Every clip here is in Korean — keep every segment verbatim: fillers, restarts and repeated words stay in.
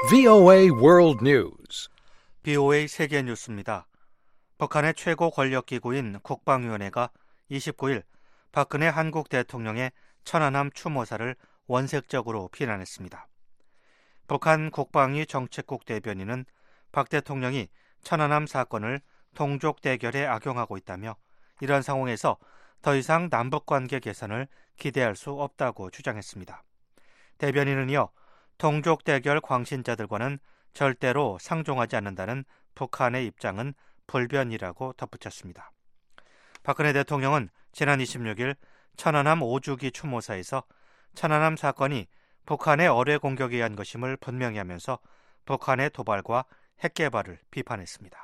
브이오에이 World News. 브이오에이 세계 뉴스입니다. 북한의 최고 권력기구인 국방위원회가 이십구일 박근혜 한국 대통령의 천안함 추모사를 원색적으로 비난했습니다. 북한 국방위 정책국 대변인은 박 대통령이 천안함 사건을 동족 대결에 악용하고 있다며 이런 상황에서 더 이상 남북관계 개선을 기대할 수 없다고 주장했습니다. 대변인은 이어 동족 대결 광신자들과는 절대로 상종하지 않는다는 북한의 입장은 불변이라고 덧붙였습니다. 박근혜 대통령은 지난 이십육일 천안함 오주기 추모사에서 천안함 사건이 북한의 어뢰 공격에 의한 것임을 분명히 하면서 북한의 도발과 핵개발을 비판했습니다.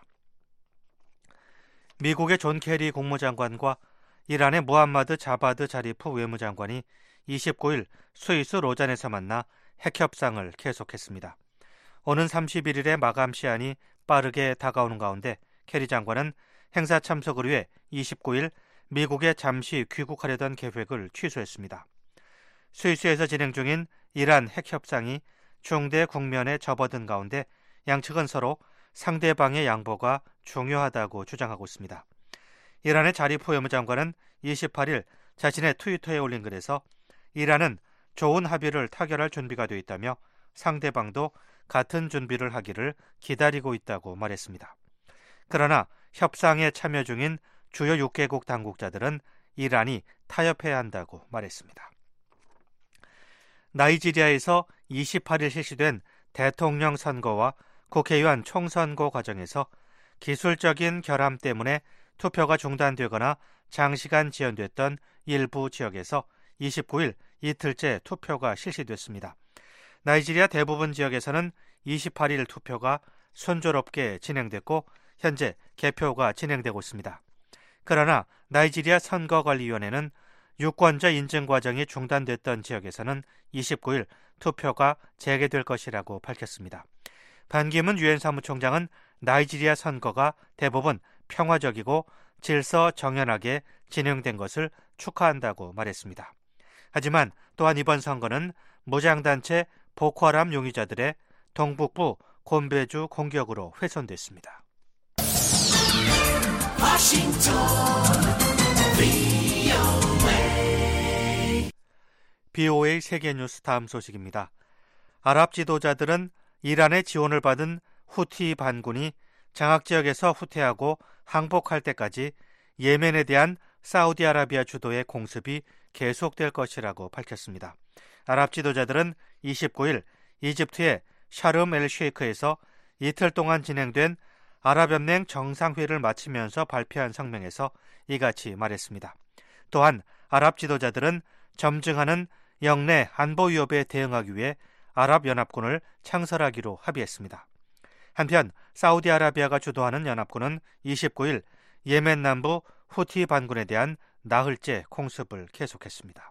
미국의 존 케리 국무장관과 이란의 무함마드 자바드 자리프 외무장관이 이십구일 스위스 로잔에서 만나 핵협상을 계속했습니다. 오는 삼십일일의 마감 시한이 빠르게 다가오는 가운데 케리 장관은 행사 참석을 위해 이십구일 미국에 잠시 귀국하려던 계획을 취소했습니다. 스위스에서 진행 중인 이란 핵협상이 중대 국면에 접어든 가운데 양측은 서로 상대방의 양보가 중요하다고 주장하고 있습니다. 이란의 자리프 외무장관은 이십팔일 자신의 트위터에 올린 글에서 이란은 좋은 합의를 타결할 준비가 되어 있다며 상대방도 같은 준비를 하기를 기다리고 있다고 말했습니다. 그러나 협상에 참여 중인 주요 육 개국 당국자들은 이란이 타협해야 한다고 말했습니다. 나이지리아에서 이십팔일 실시된 대통령 선거와 국회의원 총선거 과정에서 기술적인 결함 때문에 투표가 중단되거나 장시간 지연됐던 일부 지역에서 이십구일 이틀째 투표가 실시됐습니다. 나이지리아 대부분 지역에서는 이십팔일 투표가 순조롭게 진행됐고 현재 개표가 진행되고 있습니다. 그러나 나이지리아 선거관리위원회는 유권자 인증 과정이 중단됐던 지역에서는 이십구일 투표가 재개될 것이라고 밝혔습니다. 반기문 유엔 사무총장은 나이지리아 선거가 대부분 평화적이고 질서 정연하게 진행된 것을 축하한다고 말했습니다. 하지만 또한 이번 선거는 무장단체 보코하람 용의자들의 동북부 곤베주 공격으로 훼손됐습니다. 워싱턴 브이오에이 브이오에이 세계뉴스 다음 소식입니다. 아랍 지도자들은 이란의 지원을 받은 후티 반군이 장악지역에서 후퇴하고 항복할 때까지 예멘에 대한 사우디아라비아 주도의 공습이 계속될 것이라고 밝혔습니다. 아랍 지도자들은 이십구일 이집트의 샤름 엘 쉐이크에서 이틀 동안 진행된 아랍연맹 정상회의를 마치면서 발표한 성명에서 이같이 말했습니다. 또한 아랍 지도자들은 점증하는 영내 안보 위협에 대응하기 위해 아랍연합군을 창설하기로 합의했습니다. 한편 사우디아라비아가 주도하는 연합군은 이십구일 예멘 남부 후티 반군에 대한 나흘째 공습을 계속했습니다.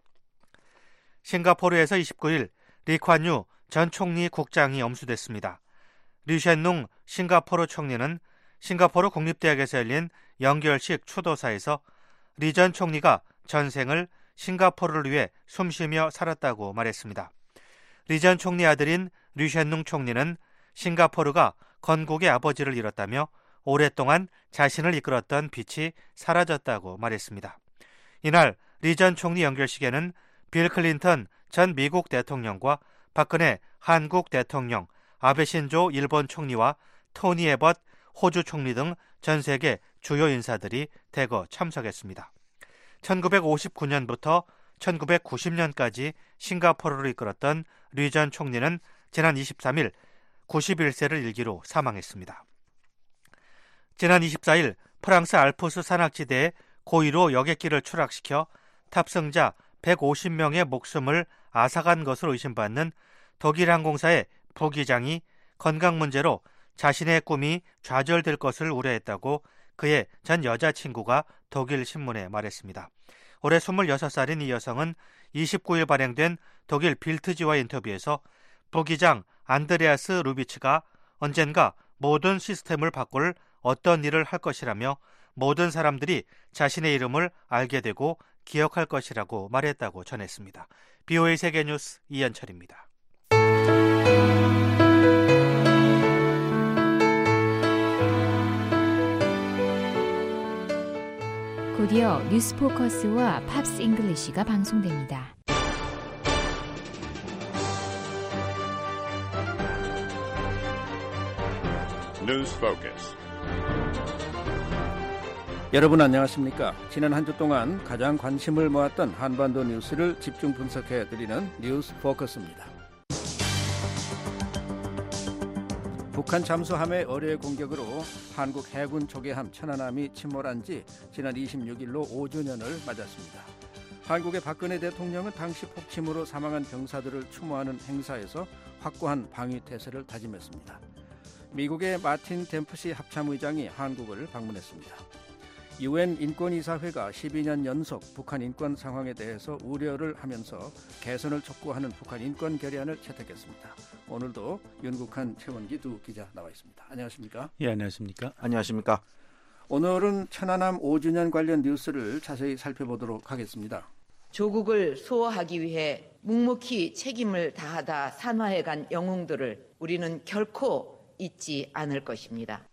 싱가포르에서 이십구일 리콴유 전 총리 국장이 엄수됐습니다. 류셴룽 싱가포르 총리는 싱가포르 국립대학에서 열린 영결식 추도사에서 리 전 총리가 전생을 싱가포르를 위해 숨쉬며 살았다고 말했습니다. 리 전 총리 아들인 류셴룽 총리는 싱가포르가 건국의 아버지를 잃었다며 오랫동안 자신을 이끌었던 빛이 사라졌다고 말했습니다. 이날 리 전 총리 연결식에는 빌 클린턴 전 미국 대통령과 박근혜 한국 대통령, 아베 신조 일본 총리와 토니 에벗 호주 총리 등 전 세계 주요 인사들이 대거 참석했습니다. 천구백오십구년부터 천구백구십년까지 싱가포르를 이끌었던 리 전 총리는 지난 이십삼일 구십일세를 일기로 사망했습니다. 지난 이십사일 프랑스 알프스 산악지대에 고의로 여객기를 추락시켜 탑승자 백오십명의 목숨을 앗아간 것으로 의심받는 독일 항공사의 부기장이 건강 문제로 자신의 꿈이 좌절될 것을 우려했다고 그의 전 여자친구가 독일 신문에 말했습니다. 올해 스물여섯살인 이 여성은 이십구일 발행된 독일 빌트지와 인터뷰에서 부기장 안드레아스 루비츠가 언젠가 모든 시스템을 바꿀 어떤 일을 할 것이라며 모든 사람들이 자신의 이름을 알게 되고 기억할 것이라고 말했다고 전했습니다. 브이오에이 세계뉴스 이현철입니다. 곧이어 뉴스 포커스와 팝스 잉글리시가 방송됩니다. 뉴스 포커스. 여러분 안녕하십니까? 지난 한 주 동안 가장 관심을 모았던 한반도 뉴스를 집중 분석해드리는 뉴스 포커스입니다. 북한 잠수함의 어뢰 공격으로 한국 해군 조개함 천안함이 침몰한 지 지난 이십육 일로 오 주년을 맞았습니다. 한국의 박근혜 대통령은 당시 폭침으로 사망한 병사들을 추모하는 행사에서 확고한 방위 태세를 다짐했습니다. 미국의 마틴 댐프시 합참의장이 한국을 방문했습니다. 유엔 인권이사회가 십이 년 연속 북한 인권 상황에 대해서 우려를 하면서 개선을 촉구하는 북한 인권 결의안을 채택했습니다. 오늘도 윤국한 최원기 두 기자 나와 있습니다. 안녕하십니까? 예, 안녕하십니까? 안녕하십니까? 오늘은 천안함 오 주년 관련 뉴스를 자세히 살펴보도록 하겠습니다. 조국을 수호하기 위해 묵묵히 책임을 다하다 산화해간 영웅들을 우리는 결코 잊지 않을 것입니다.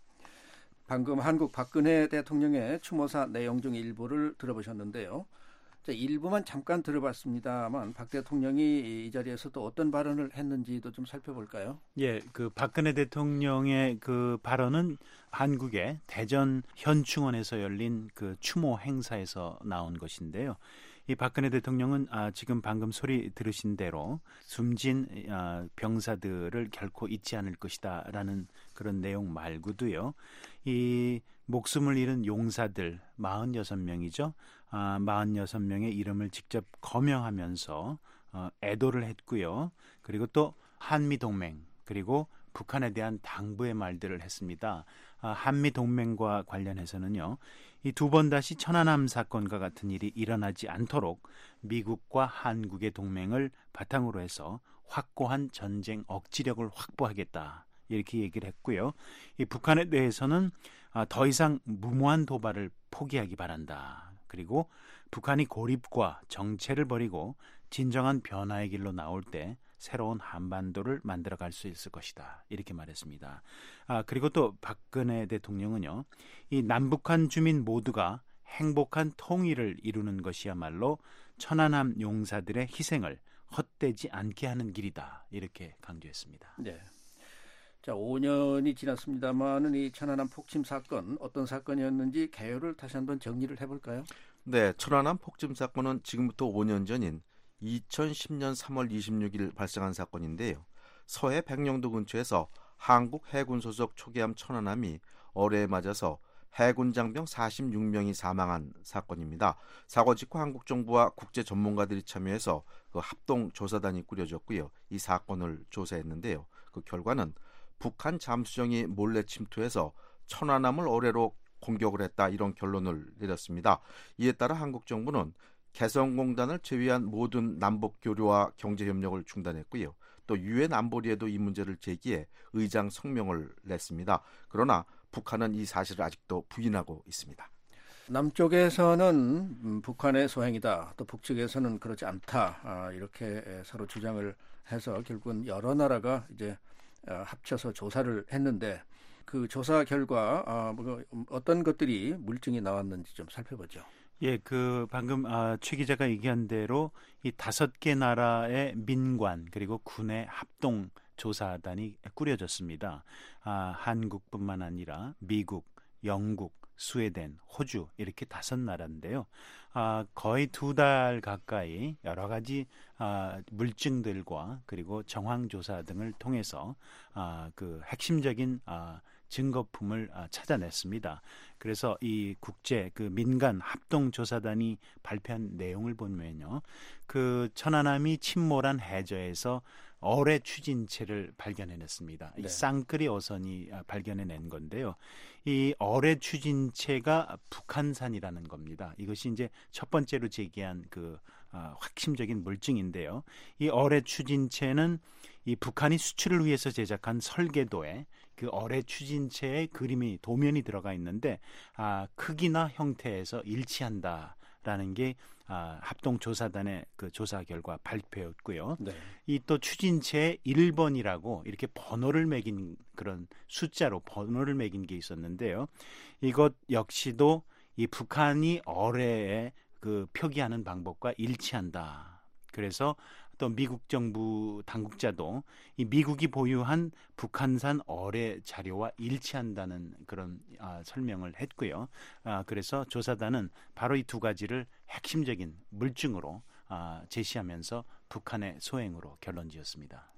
방금 한국 박근혜 대통령의 추모사 내용 중 일부를 들어보셨는데요. 자, 일부만 잠깐 들어봤습니다만 박 대통령이 이 자리에서 또 어떤 발언을 했는지도 좀 살펴볼까요? 예, 그 박근혜 대통령의 그 발언은 한국의 대전 현충원에서 열린 그 추모 행사에서 나온 것인데요. 이 박근혜 대통령은 아, 지금 방금 소리 들으신 대로 숨진 아, 병사들을 결코 잊지 않을 것이다라는 그런 내용 말고도요. 이 목숨을 잃은 용사들 사십육 명이죠. 아, 사십육 명의 이름을 직접 거명하면서 어, 애도를 했고요. 그리고 또 한미동맹 그리고 북한에 대한 당부의 말들을 했습니다. 아, 한미동맹과 관련해서는요. 이 두 번 다시 천안함 사건과 같은 일이 일어나지 않도록 미국과 한국의 동맹을 바탕으로 해서 확고한 전쟁 억지력을 확보하겠다. 이렇게 얘기를 했고요. 이 북한에 대해서는 아, 더 이상 무모한 도발을 포기하기 바란다. 그리고 북한이 고립과 정체를 버리고 진정한 변화의 길로 나올 때 새로운 한반도를 만들어갈 수 있을 것이다. 이렇게 말했습니다. 아, 그리고 또 박근혜 대통령은요. 이 남북한 주민 모두가 행복한 통일을 이루는 것이야말로 천안함 용사들의 희생을 헛되지 않게 하는 길이다. 이렇게 강조했습니다. 네. 자, 오 년이 지났습니다만은 이 천안함 폭침 사건 어떤 사건이었는지 개요를 다시 한번 정리를 해볼까요? 네, 천안함 폭침 사건은 지금부터 오 년 전인 이천십 년 삼월 이십육 일 발생한 사건인데요. 서해 백령도 근처에서 한국 해군 소속 초계함 천안함이 어뢰에 맞아서 해군 장병 사십육 명이 사망한 사건입니다. 사고 직후 한국 정부와 국제 전문가들이 참여해서 그 합동 조사단이 꾸려졌고요. 이 사건을 조사했는데요. 그 결과는 북한 잠수정이 몰래 침투해서 천안함을 어뢰로 공격을 했다 이런 결론을 내렸습니다. 이에 따라 한국 정부는 개성공단을 제외한 모든 남북 교류와 경제 협력을 중단했고요. 또 유엔 안보리에도 이 문제를 제기해 의장 성명을 냈습니다. 그러나 북한은 이 사실을 아직도 부인하고 있습니다. 남쪽에서는 북한의 소행이다. 또 북측에서는 그렇지 않다. 아, 이렇게 서로 주장을 해서 결국은 여러 나라가 이제 합쳐서 조사를 했는데 그 조사 결과 아, 뭐 어떤 것들이 물증이 나왔는지 좀 살펴보죠. 예, 그 방금 아, 최 기자가 얘기한 대로 이 다섯 개 나라의 민관 그리고 군의 합동 조사단이 꾸려졌습니다. 아, 한국뿐만 아니라 미국, 영국, 스웨덴, 호주 이렇게 다섯 나라인데요. 아, 거의 두 달 가까이 여러 가지 아, 물증들과 그리고 정황 조사 등을 통해서 아, 그 핵심적인 아, 증거품을 아, 찾아냈습니다. 그래서 이 국제 그 민간 합동 조사단이 발표한 내용을 보면요, 그 천안함이 침몰한 해저에서 어뢰 추진체를 발견해냈습니다. 네. 이 쌍끌이 어선이 발견해낸 건데요. 이 어뢰 추진체가 북한산이라는 겁니다. 이것이 이제 첫 번째로 제기한 그 어, 핵심적인 물증인데요. 이 어뢰 추진체는 이 북한이 수출을 위해서 제작한 설계도에 그 어뢰 추진체의 그림이 도면이 들어가 있는데 아, 크기나 형태에서 일치한다라는 게 아, 합동조사단의 그 조사 결과 발표였고요. 네. 이 또 추진체의 일 번이라고 이렇게 번호를 매긴 그런 숫자로 번호를 매긴 게 있었는데요. 이것 역시도 이 북한이 어뢰에 그 표기하는 방법과 일치한다. 그래서 또 미국 정부 당국자도 이 미국이 보유한 북한산 어뢰 자료와 일치한다는 그런 아, 설명을 했고요. 아, 그래서 조사단은 바로 이 두 가지를 핵심적인 물증으로 아, 제시하면서 북한의 소행으로 결론지었습니다.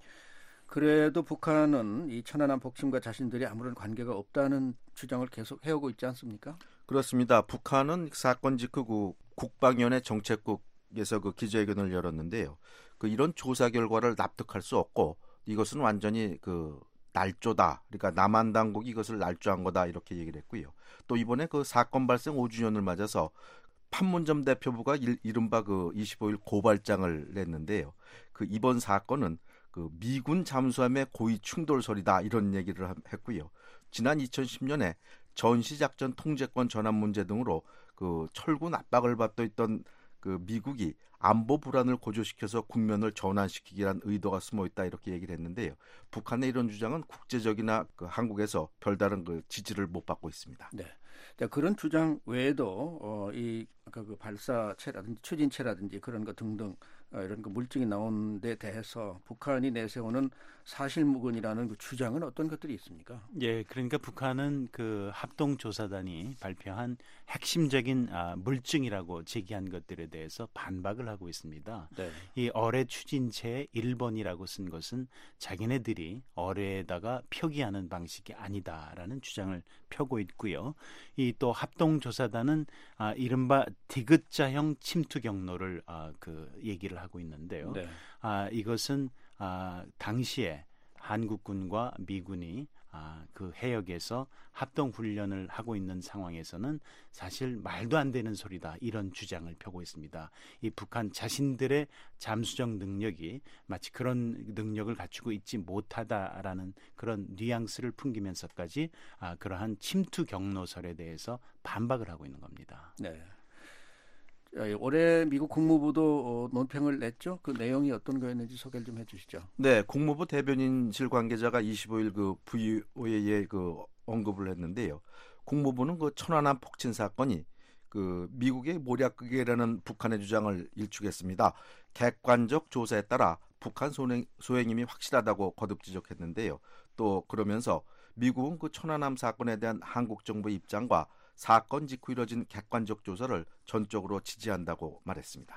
그래도 북한은 이 천안함 폭침과 자신들이 아무런 관계가 없다는 주장을 계속 해오고 있지 않습니까? 그렇습니다. 북한은 사건 직후 국방위원회 정책국에서 그 기자회견을 열었는데요. 그 이런 조사 결과를 납득할 수 없고 이것은 완전히 그 날조다. 그러니까 남한 당국이 이것을 날조한 거다 이렇게 얘기를 했고요. 또 이번에 그 사건 발생 오 주년을 맞아서 판문점 대표부가 일, 이른바 그 이십오 일 고발장을 냈는데요. 그 이번 사건은 그 미군 잠수함의 고위 충돌설이다 이런 얘기를 했고요. 지난 이천십 년에 전시작전 통제권 전환 문제 등으로 그 철군 압박을 받고 있던 그 미국이 안보 불안을 고조시켜서 국면을 전환시키기란 의도가 숨어 있다 이렇게 얘기를 했는데요. 북한의 이런 주장은 국제적이나 그 한국에서 별다른 그 지지를 못 받고 있습니다. 네. 자, 그런 주장 외에도 어, 이 아까 그 발사체라든지 추진체라든지 그런 거 등등 어, 이런 그 물증이 나온 데 대해서 북한이 내세우는 사실무근이라는 그 주장은 어떤 것들이 있습니까? 예, 그러니까 북한은 그 합동조사단이 발표한 핵심적인 아, 물증이라고 제기한 것들에 대해서 반박을 하고 있습니다. 네. 이 어뢰 추진체의 일 번이라고 쓴 것은 자기네들이 어뢰에다가 표기하는 방식이 아니다라는 주장을 펴고 있고요. 이 또 합동조사단은 아, 이른바 디귿자형 침투 경로를 아, 그 얘기를 하고 있는데요. 네. 아, 이것은 아, 당시에 한국군과 미군이 아, 그 해역에서 합동 훈련을 하고 있는 상황에서는 사실 말도 안 되는 소리다 이런 주장을 펴고 있습니다. 이 북한 자신들의 잠수정 능력이 마치 그런 능력을 갖추고 있지 못하다라는 그런 뉘앙스를 풍기면서까지 아, 그러한 침투 경로설에 대해서 반박을 하고 있는 겁니다. 네. 올해 미국 국무부도 논평을 냈죠. 그 내용이 어떤 거였는지 소개를 좀 해주시죠. 네, 국무부 대변인실 관계자가 이십오 일 그 브이오에이에 그 언급을 했는데요. 국무부는 그 천안함 폭침 사건이 그 미국의 모략극이라는 북한의 주장을 일축했습니다. 객관적 조사에 따라 북한 소행, 소행임이 확실하다고 거듭 지적했는데요. 또 그러면서 미국은 그 천안함 사건에 대한 한국 정부의 입장과 사건 직후 이뤄진 객관적 조사를 전적으로 지지한다고 말했습니다.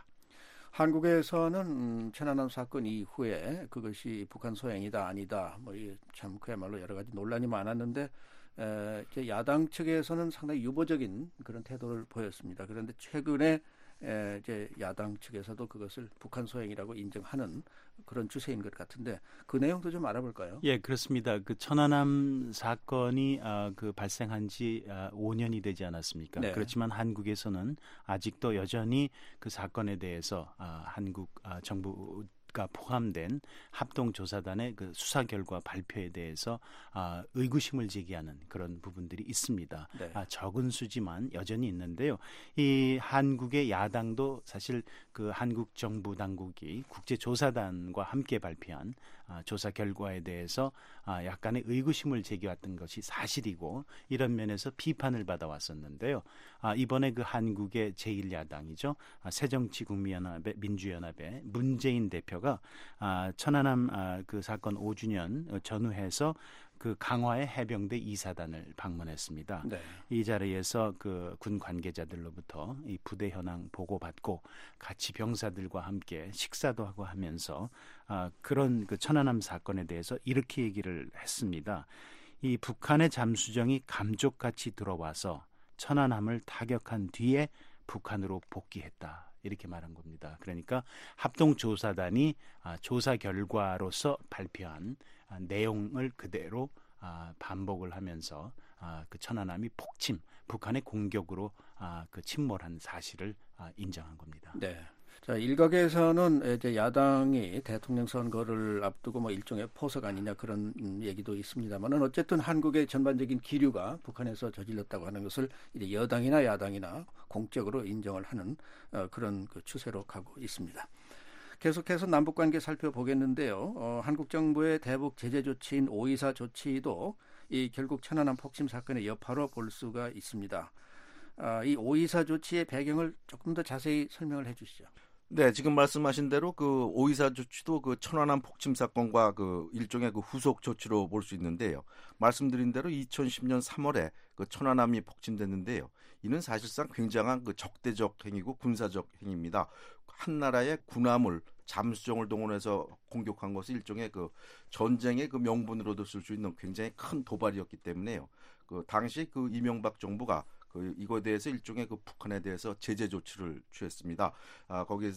한국에서는 음, 천안함 사건 이후에 그것이 북한 소행이다 아니다 뭐 참 그야말로 여러 가지 논란이 많았는데 에, 이제 야당 측에서는 상당히 유보적인 그런 태도를 보였습니다. 그런데 최근에 에, 이제 야당 측에서도 그것을 북한 소행이라고 인정하는 그런 추세인 것 같은데 그 내용도 좀 알아볼까요? 예, 그렇습니다. 그 천안함 사건이 아, 그 발생한 지 아, 오 년이 되지 않았습니까? 네. 그렇지만 한국에서는 아직도 여전히 그 사건에 대해서 아, 한국 아, 정부 가 포함된 합동조사단의 그 수사 결과 발표에 대해서 아, 의구심을 제기하는 그런 부분들이 있습니다. 네. 아, 적은 수지만 여전히 있는데요. 이 한국의 야당도 사실 그 한국 정부 당국이 국제조사단과 함께 발표한 아, 조사 결과에 대해서 아, 약간의 의구심을 제기했던 것이 사실이고 이런 면에서 비판을 받아왔었는데요. 아, 이번에 그 한국의 제일 야당이죠. 아, 새정치국민연합의 민주연합의 문재인 대표가 아, 천안함 아, 그 사건 오 주년 전후해서 그 강화의 해병대 이사단을 방문했습니다. 네. 이 자리에서 그 군 관계자들로부터 이 부대 현황 보고받고 같이 병사들과 함께 식사도 하고 하면서 아, 그런 그 천안함 사건에 대해서 이렇게 얘기를 했습니다. 이 북한의 잠수정이 감쪽같이 들어와서 천안함을 타격한 뒤에 북한으로 복귀했다. 이렇게 말한 겁니다. 그러니까 합동조사단이 아, 조사 결과로서 발표한 아, 내용을 그대로 아, 반복을 하면서 아, 그 천안함이 폭침, 북한의 공격으로 아, 그 침몰한 사실을 아, 인정한 겁니다. 네. 자, 일각에서는 이제 야당이 대통령 선거를 앞두고 뭐 일종의 포석 아니냐 그런 얘기도 있습니다만은 어쨌든 한국의 전반적인 기류가 북한에서 저질렀다고 하는 것을 이제 여당이나 야당이나 공적으로 인정을 하는 어, 그런 그 추세로 가고 있습니다. 계속해서 남북 관계 살펴보겠는데요. 어, 한국 정부의 대북 제재 조치인 오이사 조치도 이 결국 천안함 폭침 사건의 여파로 볼 수가 있습니다. 어, 이 오이사 조치의 배경을 조금 더 자세히 설명을 해주시죠. 네, 지금 말씀하신 대로 그 오이사 조치도 그 천안함 폭침 사건과 그 일종의 그 후속 조치로 볼 수 있는데요. 말씀드린 대로 이천십 년 삼월에 그 천안함이 폭침됐는데요. 이는 사실상 굉장한 그 적대적 행위고 군사적 행위입니다. 한 나라의 군함을 잠수정을 동원해서 공격한 것이 일종의 그 전쟁의 그 명분으로도 쓸 수 있는 굉장히 큰 도발이었기 때문에요. 그 당시 그 이명박 정부가 그 이거에 대해서 일종의 그 북한에 대해서 제재 조치를 취했습니다. 아, 거기에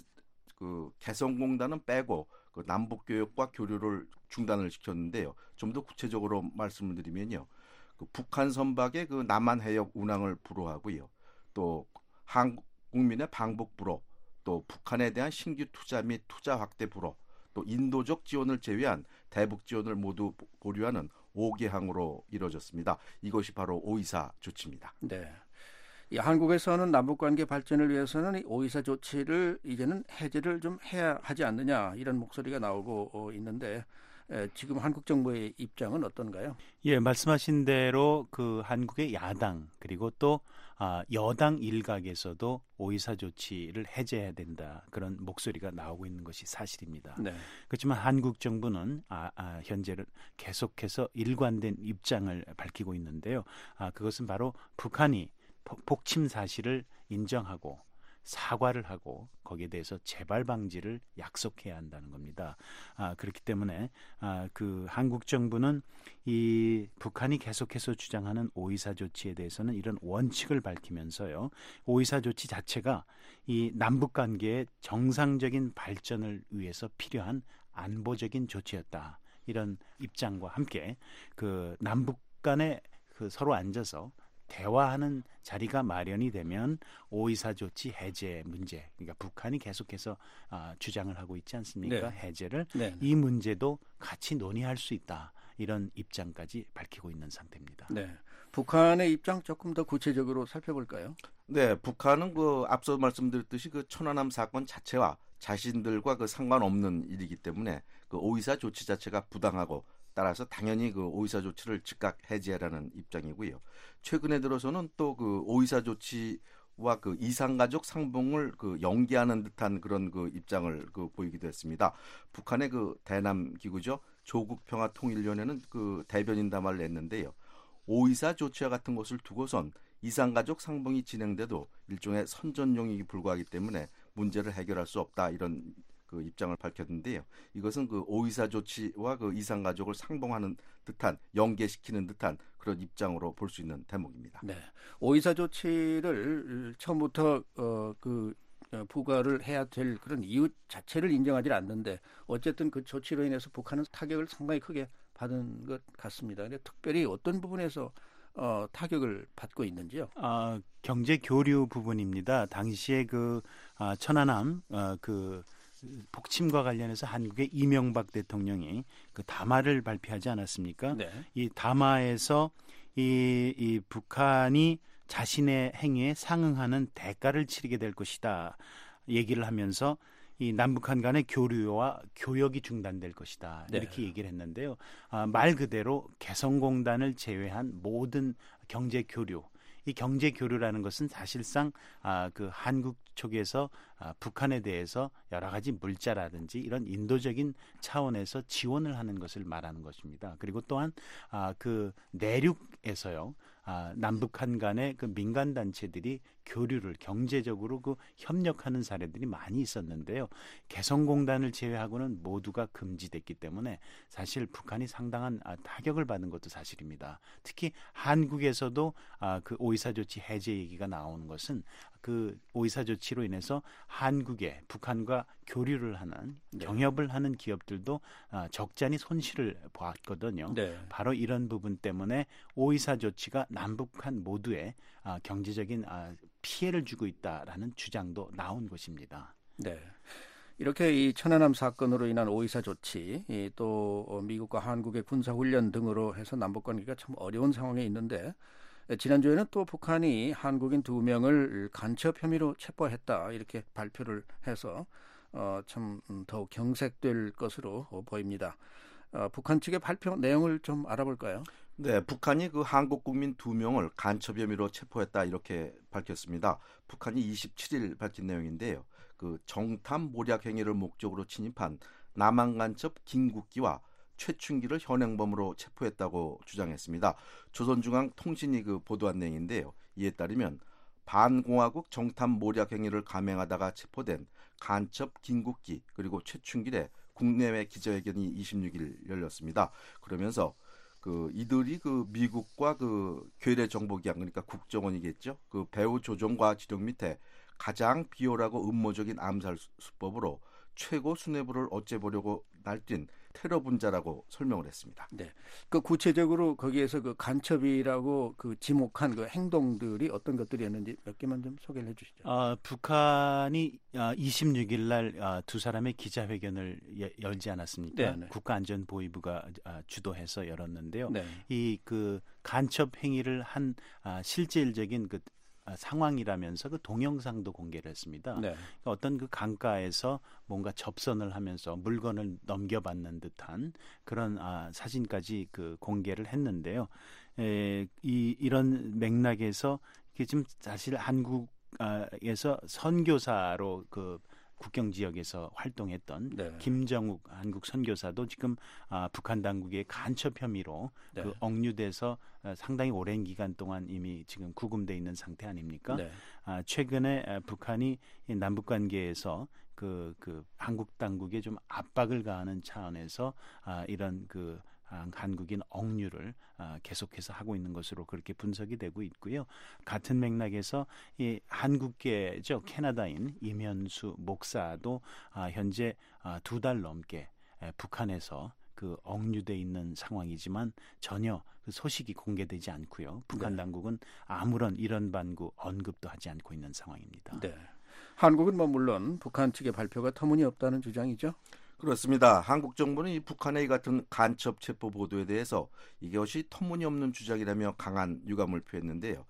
그 개성공단은 빼고 그 남북 교역과 교류를 중단을 시켰는데요. 좀 더 구체적으로 말씀을 드리면요. 그 북한 선박의 그 남한 해역 운항을 불허하고요. 또 한국 국민의 방북 불허, 또 북한에 대한 신규 투자 및 투자 확대 불허, 또 인도적 지원을 제외한 대북 지원을 모두 보류하는 오 개 항으로 이루어졌습니다. 이것이 바로 오이사 조치입니다. 네. 이 한국에서는 남북관계 발전을 위해서는 이 오이사 조치를 이제는 해제를 좀 해야 하지 않느냐 이런 목소리가 나오고 어, 있는데 에, 지금 한국 정부의 입장은 어떤가요? 예, 말씀하신 대로 그 한국의 야당 그리고 또 아, 여당 일각에서도 오이사 조치를 해제해야 된다 그런 목소리가 나오고 있는 것이 사실입니다. 네. 그렇지만 한국 정부는 아, 아, 현재는 계속해서 일관된 입장을 밝히고 있는데요. 아, 그것은 바로 북한이 폭침 사실을 인정하고 사과를 하고 거기에 대해서 재발 방지를 약속해야 한다는 겁니다. 아, 그렇기 때문에 아, 그 한국 정부는 이 북한이 계속해서 주장하는 오이사 조치에 대해서는 이런 원칙을 밝히면서요. 오이사 조치 자체가 이 남북 관계의 정상적인 발전을 위해서 필요한 안보적인 조치였다. 이런 입장과 함께 그 남북 간에 그 서로 앉아서 대화하는 자리가 마련이 되면 오이사 조치 해제 문제, 그러니까 북한이 계속해서 어, 주장을 하고 있지 않습니까? 네. 해제를 네. 이 문제도 같이 논의할 수 있다. 이런 입장까지 밝히고 있는 상태입니다. 네. 북한의 입장 조금 더 구체적으로 살펴볼까요? 네, 북한은 그 앞서 말씀드렸듯이 그 천안함 사건 자체와 자신들과 그 상관없는 일이기 때문에 그 오이사 조치 자체가 부당하고 따라서 당연히 그 오이사 조치를 즉각 해제하라는 입장이고요. 최근에 들어서는 또 그 오이사 조치와 그 이산가족 상봉을 그 연기하는 듯한 그런 그 입장을 그 보이기도 했습니다. 북한의 그 대남 기구죠. 조국평화통일위원회는 그 대변인 담화를 냈는데요. 오이사 조치와 같은 것을 두고선 이산가족 상봉이 진행돼도 일종의 선전용이기 불과하기 때문에 문제를 해결할 수 없다 이런 그 입장을 밝혔는데요. 이것은 그 오이사 조치와 그 이산가족을 상봉하는 듯한 연계시키는 듯한 그런 입장으로 볼 수 있는 대목입니다. 네, 오이사 조치를 처음부터 어, 그 어, 부과를 해야 될 그런 이유 자체를 인정하지 않는데 어쨌든 그 조치로 인해서 북한은 타격을 상당히 크게 받은 것 같습니다. 근데 특별히 어떤 부분에서 어, 타격을 받고 있는지요? 아, 경제 교류 부분입니다. 당시에 그 아, 천안함 어, 그 폭침과 관련해서 한국의 이명박 대통령이 그 담화를 발표하지 않았습니까? 네. 이 담화에서 이, 이 북한이 자신의 행위에 상응하는 대가를 치르게 될 것이다 얘기를 하면서 이 남북한 간의 교류와 교역이 중단될 것이다 이렇게 네. 얘기를 했는데요. 아, 말 그대로 개성공단을 제외한 모든 경제 교류, 이 경제 교류라는 것은 사실상 아, 그 한국 쪽에서 아, 북한에 대해서 여러 가지 물자라든지 이런 인도적인 차원에서 지원을 하는 것을 말하는 것입니다. 그리고 또한 아, 그 내륙에서요. 아, 남북한 간의 그 민간 단체들이 교류를 경제적으로 그 협력하는 사례들이 많이 있었는데요. 개성공단을 제외하고는 모두가 금지됐기 때문에 사실 북한이 상당한 아, 타격을 받은 것도 사실입니다. 특히 한국에서도 아, 그 오이사 조치 해제 얘기가 나오는 것은 그 오이사 조치로 인해서 한국에 북한과 교류를 하는 네. 경협을 하는 기업들도 아, 적잖이 손실을 보았거든요. 네. 바로 이런 부분 때문에 오이사 조치가 남북한 모두에 아, 경제적인 아, 피해를 주고 있다라는 주장도 나온 것입니다. 네. 이렇게 이 천안함 사건으로 인한 오이사 조치, 또 미국과 한국의 군사훈련 등으로 해서 남북관계가 참 어려운 상황에 있는데 지난주에는 또 북한이 한국인 두 명을 간첩 혐의로 체포했다 이렇게 발표를 해서 어, 참 더욱 경색될 것으로 보입니다. 어, 북한 측의 발표 내용을 좀 알아볼까요? 네, 북한이 그 한국 국민 두 명을 간첩 혐의로 체포했다 이렇게 밝혔습니다. 북한이 이십칠 일 밝힌 내용인데요. 그 정탐 모략 행위를 목적으로 침입한 남한 간첩 김국기와 최춘기를 현행범으로 체포했다고 주장했습니다. 조선중앙통신이 그 보도한 내용인데요. 이에 따르면 반공화국 정탐 모략 행위를 감행하다가 체포된 간첩 김국기 그리고 최춘길의 국내외 기자회견이 이십육 일 열렸습니다. 그러면서 그 이들이 그 미국과 그 괴뢰 정보기관 그러니까 국정원이겠죠. 그 배후 조종과 지령 밑에 가장 비열하고 음모적인 암살 수법으로 최고 수뇌부를 어째보려고 날뛴 테러 분자라고 설명을 했습니다. 네, 그 구체적으로 거기에서 그 간첩이라고 그 지목한 그 행동들이 어떤 것들이었는지 몇 개만 좀 소개를 해주시죠. 어, 북한이 어, 이십육 일 날 어, 두 사람의 기자회견을 예, 열지 않았습니까? 네, 네. 국가안전보위부가 어, 주도해서 열었는데요. 네. 이 그 간첩 행위를 한 아, 실질적인 그 상황이라면서 그 동영상도 공개를 했습니다. 네. 그러니까 어떤 그 강가에서 뭔가 접선을 하면서 물건을 넘겨받는 듯한 그런 아, 사진까지 그 공개를 했는데요. 에, 이 이런 맥락에서 이게 지금 사실 한국에서 선교사로 그 국경 지역에서 활동했던 네. 김정욱 한국 선교사도 지금 아, 북한 당국의 간첩 혐의로 네. 그 억류돼서 아, 상당히 오랜 기간 동안 이미 지금 구금돼 있는 상태 아닙니까? 네. 아, 최근에 아, 북한이 이 남북 관계에서 그, 그 한국 당국에 좀 압박을 가하는 차원에서 아, 이런 그 한국인 억류를 계속해서 하고 있는 것으로 그렇게 분석이 되고 있고요. 같은 맥락에서 이 한국계죠 캐나다인 이면수 목사도 현재 두 달 넘게 북한에서 그 억류돼 있는 상황이지만 전혀 그 소식이 공개되지 않고요. 북한 네. 당국은 아무런 이런 반구 언급도 하지 않고 있는 상황입니다. 네. 한국은 뭐 물론 북한 측의 발표가 터무니없다는 주장이죠. 그렇습니다. 한국 정부는 이 북한의 이 같은 간첩 체포 보도에 대해서 이것이 터무니없는 주장이라며 강한 유감을 표했는데요.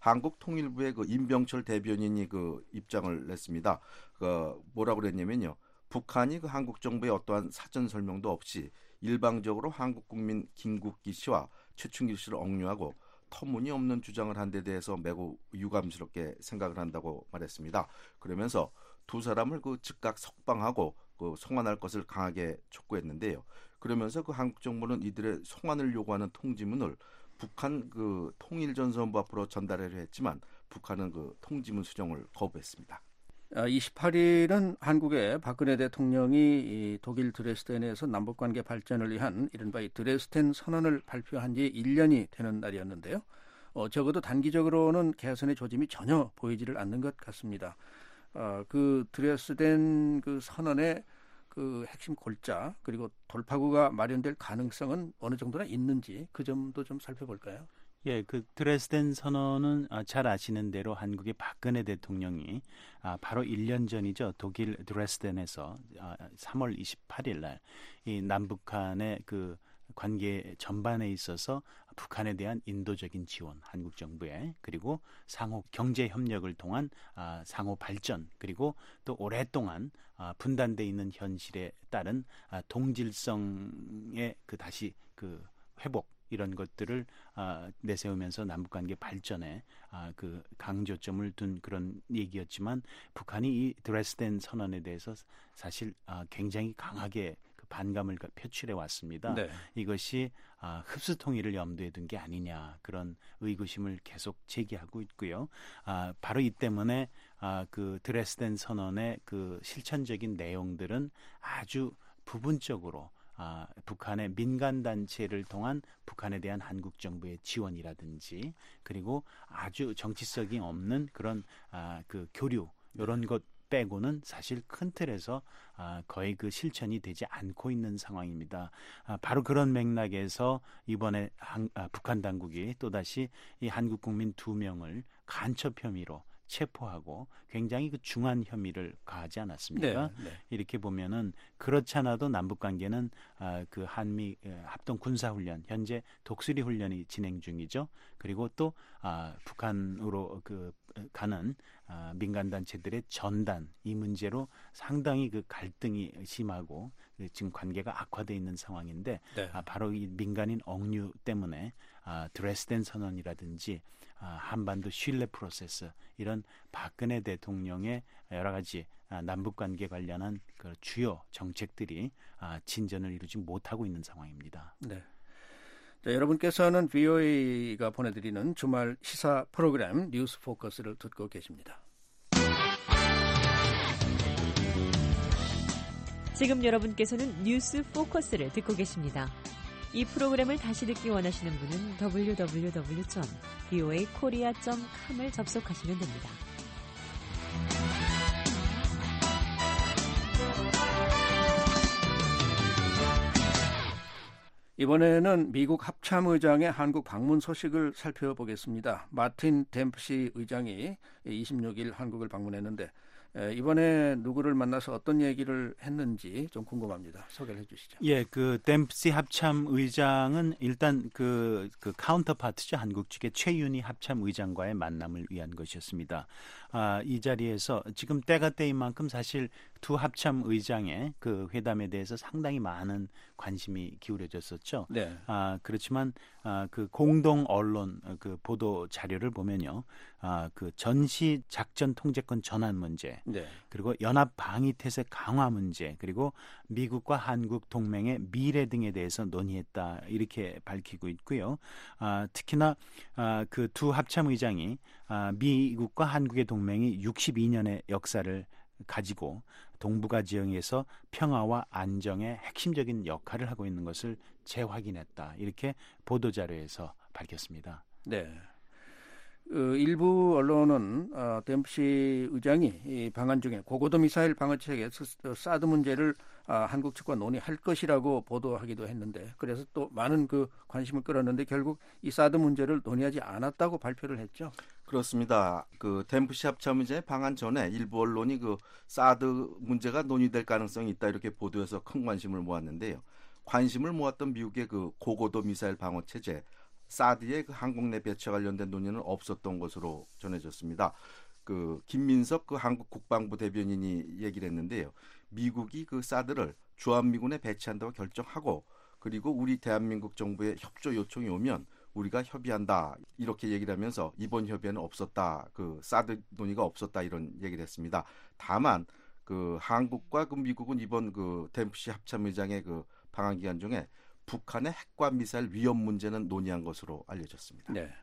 한국통일부의 그 임병철 대변인이 그 입장을 냈습니다. 그 뭐라고 그랬냐면요. 북한이 그 한국 정부의 어떠한 사전 설명도 없이 일방적으로 한국 국민 김국기 씨와 최춘길 씨를 억류하고 터무니없는 주장을 한 데 대해서 매우 유감스럽게 생각을 한다고 말했습니다. 그러면서 두 사람을 그 즉각 석방하고 그 송환할 것을 강하게 촉구했는데요. 그러면서 그 한국 정부는 이들의 송환을 요구하는 통지문을 북한 그 통일전선부 앞으로 전달하려 했지만 북한은 그 통지문 수정을 거부했습니다. 이십팔 일은 한국의 박근혜 대통령이 독일 드레스덴에서 남북관계 발전을 위한 이른바 이 드레스덴 선언을 발표한 지 일 년이 되는 날이었는데요. 어, 적어도 단기적으로는 개선의 조짐이 전혀 보이지를 않는 것 같습니다. 어, 그 드레스덴 그 선언의 그 핵심 골자 그리고 돌파구가 마련될 가능성은 어느 정도나 있는지 그 점도 좀 살펴볼까요? 예, 그 드레스덴 선언은 아, 잘 아시는 대로 한국의 박근혜 대통령이 아, 바로 일 년 전이죠. 독일 드레스덴에서 아, 삼월 이십팔일 날 이 남북한의 그 관계 전반에 있어서 북한에 대한 인도적인 지원, 한국 정부에 그리고 상호 경제 협력을 통한 아, 상호 발전 그리고 또 오랫동안 아, 분단돼 있는 현실에 따른 아, 동질성의 그 다시 그 회복 이런 것들을 아, 내세우면서 남북관계 발전에 아, 그 강조점을 둔 그런 얘기였지만 북한이 이 드레스덴 선언에 대해서 사실 아, 굉장히 강하게 그 반감을 표출해 왔습니다. 네. 이것이 아, 흡수 통일을 염두에 둔 게 아니냐 그런 의구심을 계속 제기하고 있고요. 아, 바로 이 때문에 아, 그 드레스덴 선언의 그 실천적인 내용들은 아주 부분적으로 아, 북한의 민간단체를 통한 북한에 대한 한국 정부의 지원이라든지 그리고 아주 정치성이 없는 그런 아, 그 교류 이런 것 빼고는 사실 큰 틀에서 아, 거의 그 실천이 되지 않고 있는 상황입니다. 아, 바로 그런 맥락에서 이번에 한, 아, 북한 당국이 또다시 이 한국 국민 두 명을 간첩 혐의로 체포하고 굉장히 그 중한 혐의를 가하지 않았습니까? 네, 네. 이렇게 보면은 그렇잖아도 남북 관계는 아, 그 한미 합동 군사 훈련 현재 독수리 훈련이 진행 중이죠. 그리고 또 아, 북한으로 그 가는 아, 민간 단체들의 전단 이 문제로 상당히 그 갈등이 심하고 지금 관계가 악화되어 있는 상황인데 네. 아, 바로 이 민간인 억류 때문에 아, 드레스덴 선언이라든지 아, 한반도 신뢰 프로세스 이런 박근혜 대통령의 여러 가지 아, 남북 관계 관련한 그 주요 정책들이 아, 진전을 이루지 못하고 있는 상황입니다. 네. 자, 여러분께서는 브이오에이가 보내드리는 주말 시사 프로그램 뉴스 포커스를 듣고 계십니다. 지금 여러분께서는 뉴스 포커스를 듣고 계십니다. 이 프로그램을 다시 듣기 원하시는 분은 더블유 더블유 더블유 점 브이오에이 코리아 점 컴을 접속하시면 됩니다. 이번에는 미국 합참의장의 한국 방문 소식을 살펴보겠습니다. 마틴 댐프시 의장이 이십육 일 한국을 방문했는데 이번에 누구를 만나서 어떤 얘기를 했는지 좀 궁금합니다. 소개를 해주시죠. 예, 그 댐프시 합참 의장은 일단 그, 그 카운터파트죠. 한국 측의 최윤희 합참 의장과의 만남을 위한 것이었습니다. 아, 이 자리에서 지금 때가 때인 만큼 사실 두 합참 의장의 그 회담에 대해서 상당히 많은 관심이 기울여졌었죠. 네. 아, 그렇지만 아, 그 공동 언론 그 보도 자료를 보면요. 아, 그 전시 작전 통제권 전환 문제, 네. 그리고 연합 방위 태세 강화 문제, 그리고 미국과 한국 동맹의 미래 등에 대해서 논의했다 이렇게 밝히고 있고요. 아, 특히나 아, 그 두 합참 의장이 아, 미국과 한국의 동맹이 육십이 년의 역사를 가지고 동북아 지역에서 평화와 안정의 핵심적인 역할을 하고 있는 것을 재확인했다 이렇게 보도자료에서 밝혔습니다. 네. 그 일부 언론은 어, 댐프시 의장이 이 방한 중에 고고도 미사일 방어 체계 사드 문제를 아, 한국 측과 논의할 것이라고 보도하기도 했는데 그래서 또 많은 그 관심을 끌었는데 결국 이 사드 문제를 논의하지 않았다고 발표를 했죠. 그렇습니다. 그 댐프시 합참의장의 방한 전에 일부 언론이 그 사드 문제가 논의될 가능성이 있다 이렇게 보도해서 큰 관심을 모았는데요. 관심을 모았던 미국의 그 고고도 미사일 방어 체제 사드의 그 한국 내 배치와 관련된 논의는 없었던 것으로 전해졌습니다. 그 김민석 그 한국 국방부 대변인이 얘기를 했는데요. 미국이 그 사드를 주한미군에 배치한다고 결정하고 그리고 우리 대한민국 정부의 협조 요청이 오면 우리가 협의한다 이렇게 얘기를 하면서 이번 협의에는 없었다. 그 사드 논의가 없었다 이런 얘기를 했습니다. 다만 그 한국과 그 미국은 이번 그 댐프시 합참의장의 그 방한 기간 중에 북한의 핵과 미사일 위협 문제는 논의한 것으로 알려졌습니다. 네.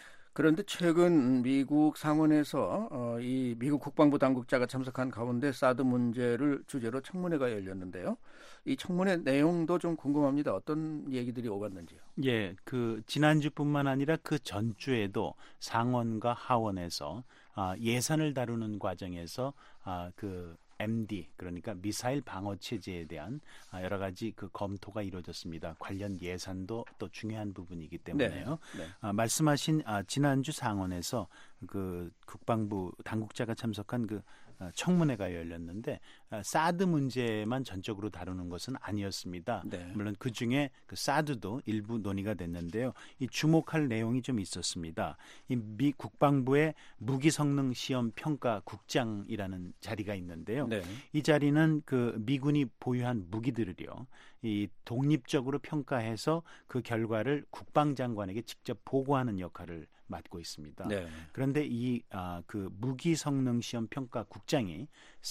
그런데 최근 미국 상원에서 어, 이 미국 국방부 당국자가 참석한 가운데 사드 문제를 주제로 청문회가 열렸는데요. 이 청문회 내용도 좀 궁금합니다. 어떤 얘기들이 오갔는지요? 예, 그 지난주뿐만 아니라 그 전주에도 상원과 하원에서 아, 예산을 다루는 과정에서 아, 그 엠디 그러니까 미사일 방어 체제에 대한 여러 가지 그 검토가 이루어졌습니다. 관련 예산도 또 중요한 부분이기 때문에요. 네, 네. 아, 말씀하신 아, 지난주 상원에서 그 국방부 당국자가 참석한 그 청문회가 열렸는데 사드 문제만 전적으로 다루는 것은 아니었습니다. 네. 물론 그 중에 그 사드도 일부 논의가 됐는데요. 이 주목할 내용이 좀 있었습니다. 이 미 국방부의 무기 성능 시험 평가 국장이라는 자리가 있는데요. 네. 이 자리는 그 미군이 보유한 무기들을요, 이 독립적으로 평가해서 그 결과를 국방장관에게 직접 보고하는 역할을 맡고 있습니다. 네. 그런데 이 아, 그 무기 성능 시험 평가 국장이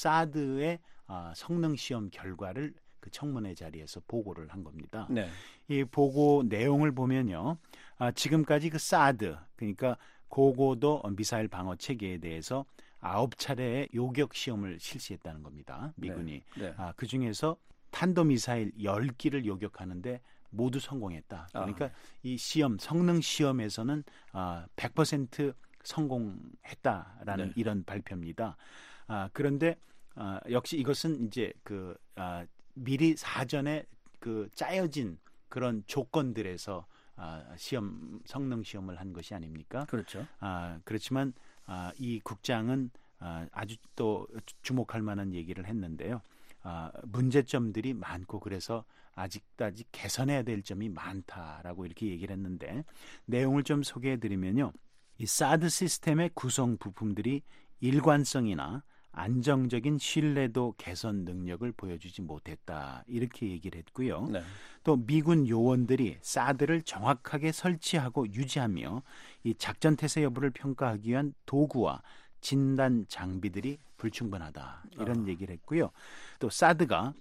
사드의 아, 성능 시험 결과를 그 청문회 자리에서 보고를 한 겁니다. 네. 이 보고 내용을 보면요, 아, 지금까지 그 사드 그러니까 고고도 미사일 방어 체계에 대해서 아홉 차례의 요격 시험을 실시했다는 겁니다. 미군이. 네. 네. 아, 그 중에서 탄도미사일 열 기를 요격하는데 모두 성공했다. 그러니까 아, 네. 이 시험, 성능 시험에서는 아, 백 퍼센트 성공했다라는 네. 이런 발표입니다. 아, 그런데 아, 역시 이것은 이제 그 아, 미리 사전에 그 짜여진 그런 조건들에서 아, 시험 성능 시험을 한 것이 아닙니까? 그렇죠. 아, 그렇지만 아, 이 국장은 아, 아주 또 주목할 만한 얘기를 했는데요. 아, 문제점들이 많고 그래서 아직까지 개선해야 될 점이 많다라고 이렇게 얘기를 했는데 내용을 좀 소개해드리면요. 이 사드 시스템의 구성 부품들이 일관성이나 안정적인 신뢰도 개선 능력을 보여주지 못했다. 이렇게 얘기를 했고요. 네. 또 미군 요원들이 사드를 정확하게 설치하고 유지하며 이 작전 태세 여부를 평가하기 위한 도구와 진단 장비들이 불충분하다. 이런 어. 얘기를 했고요. 또 사드가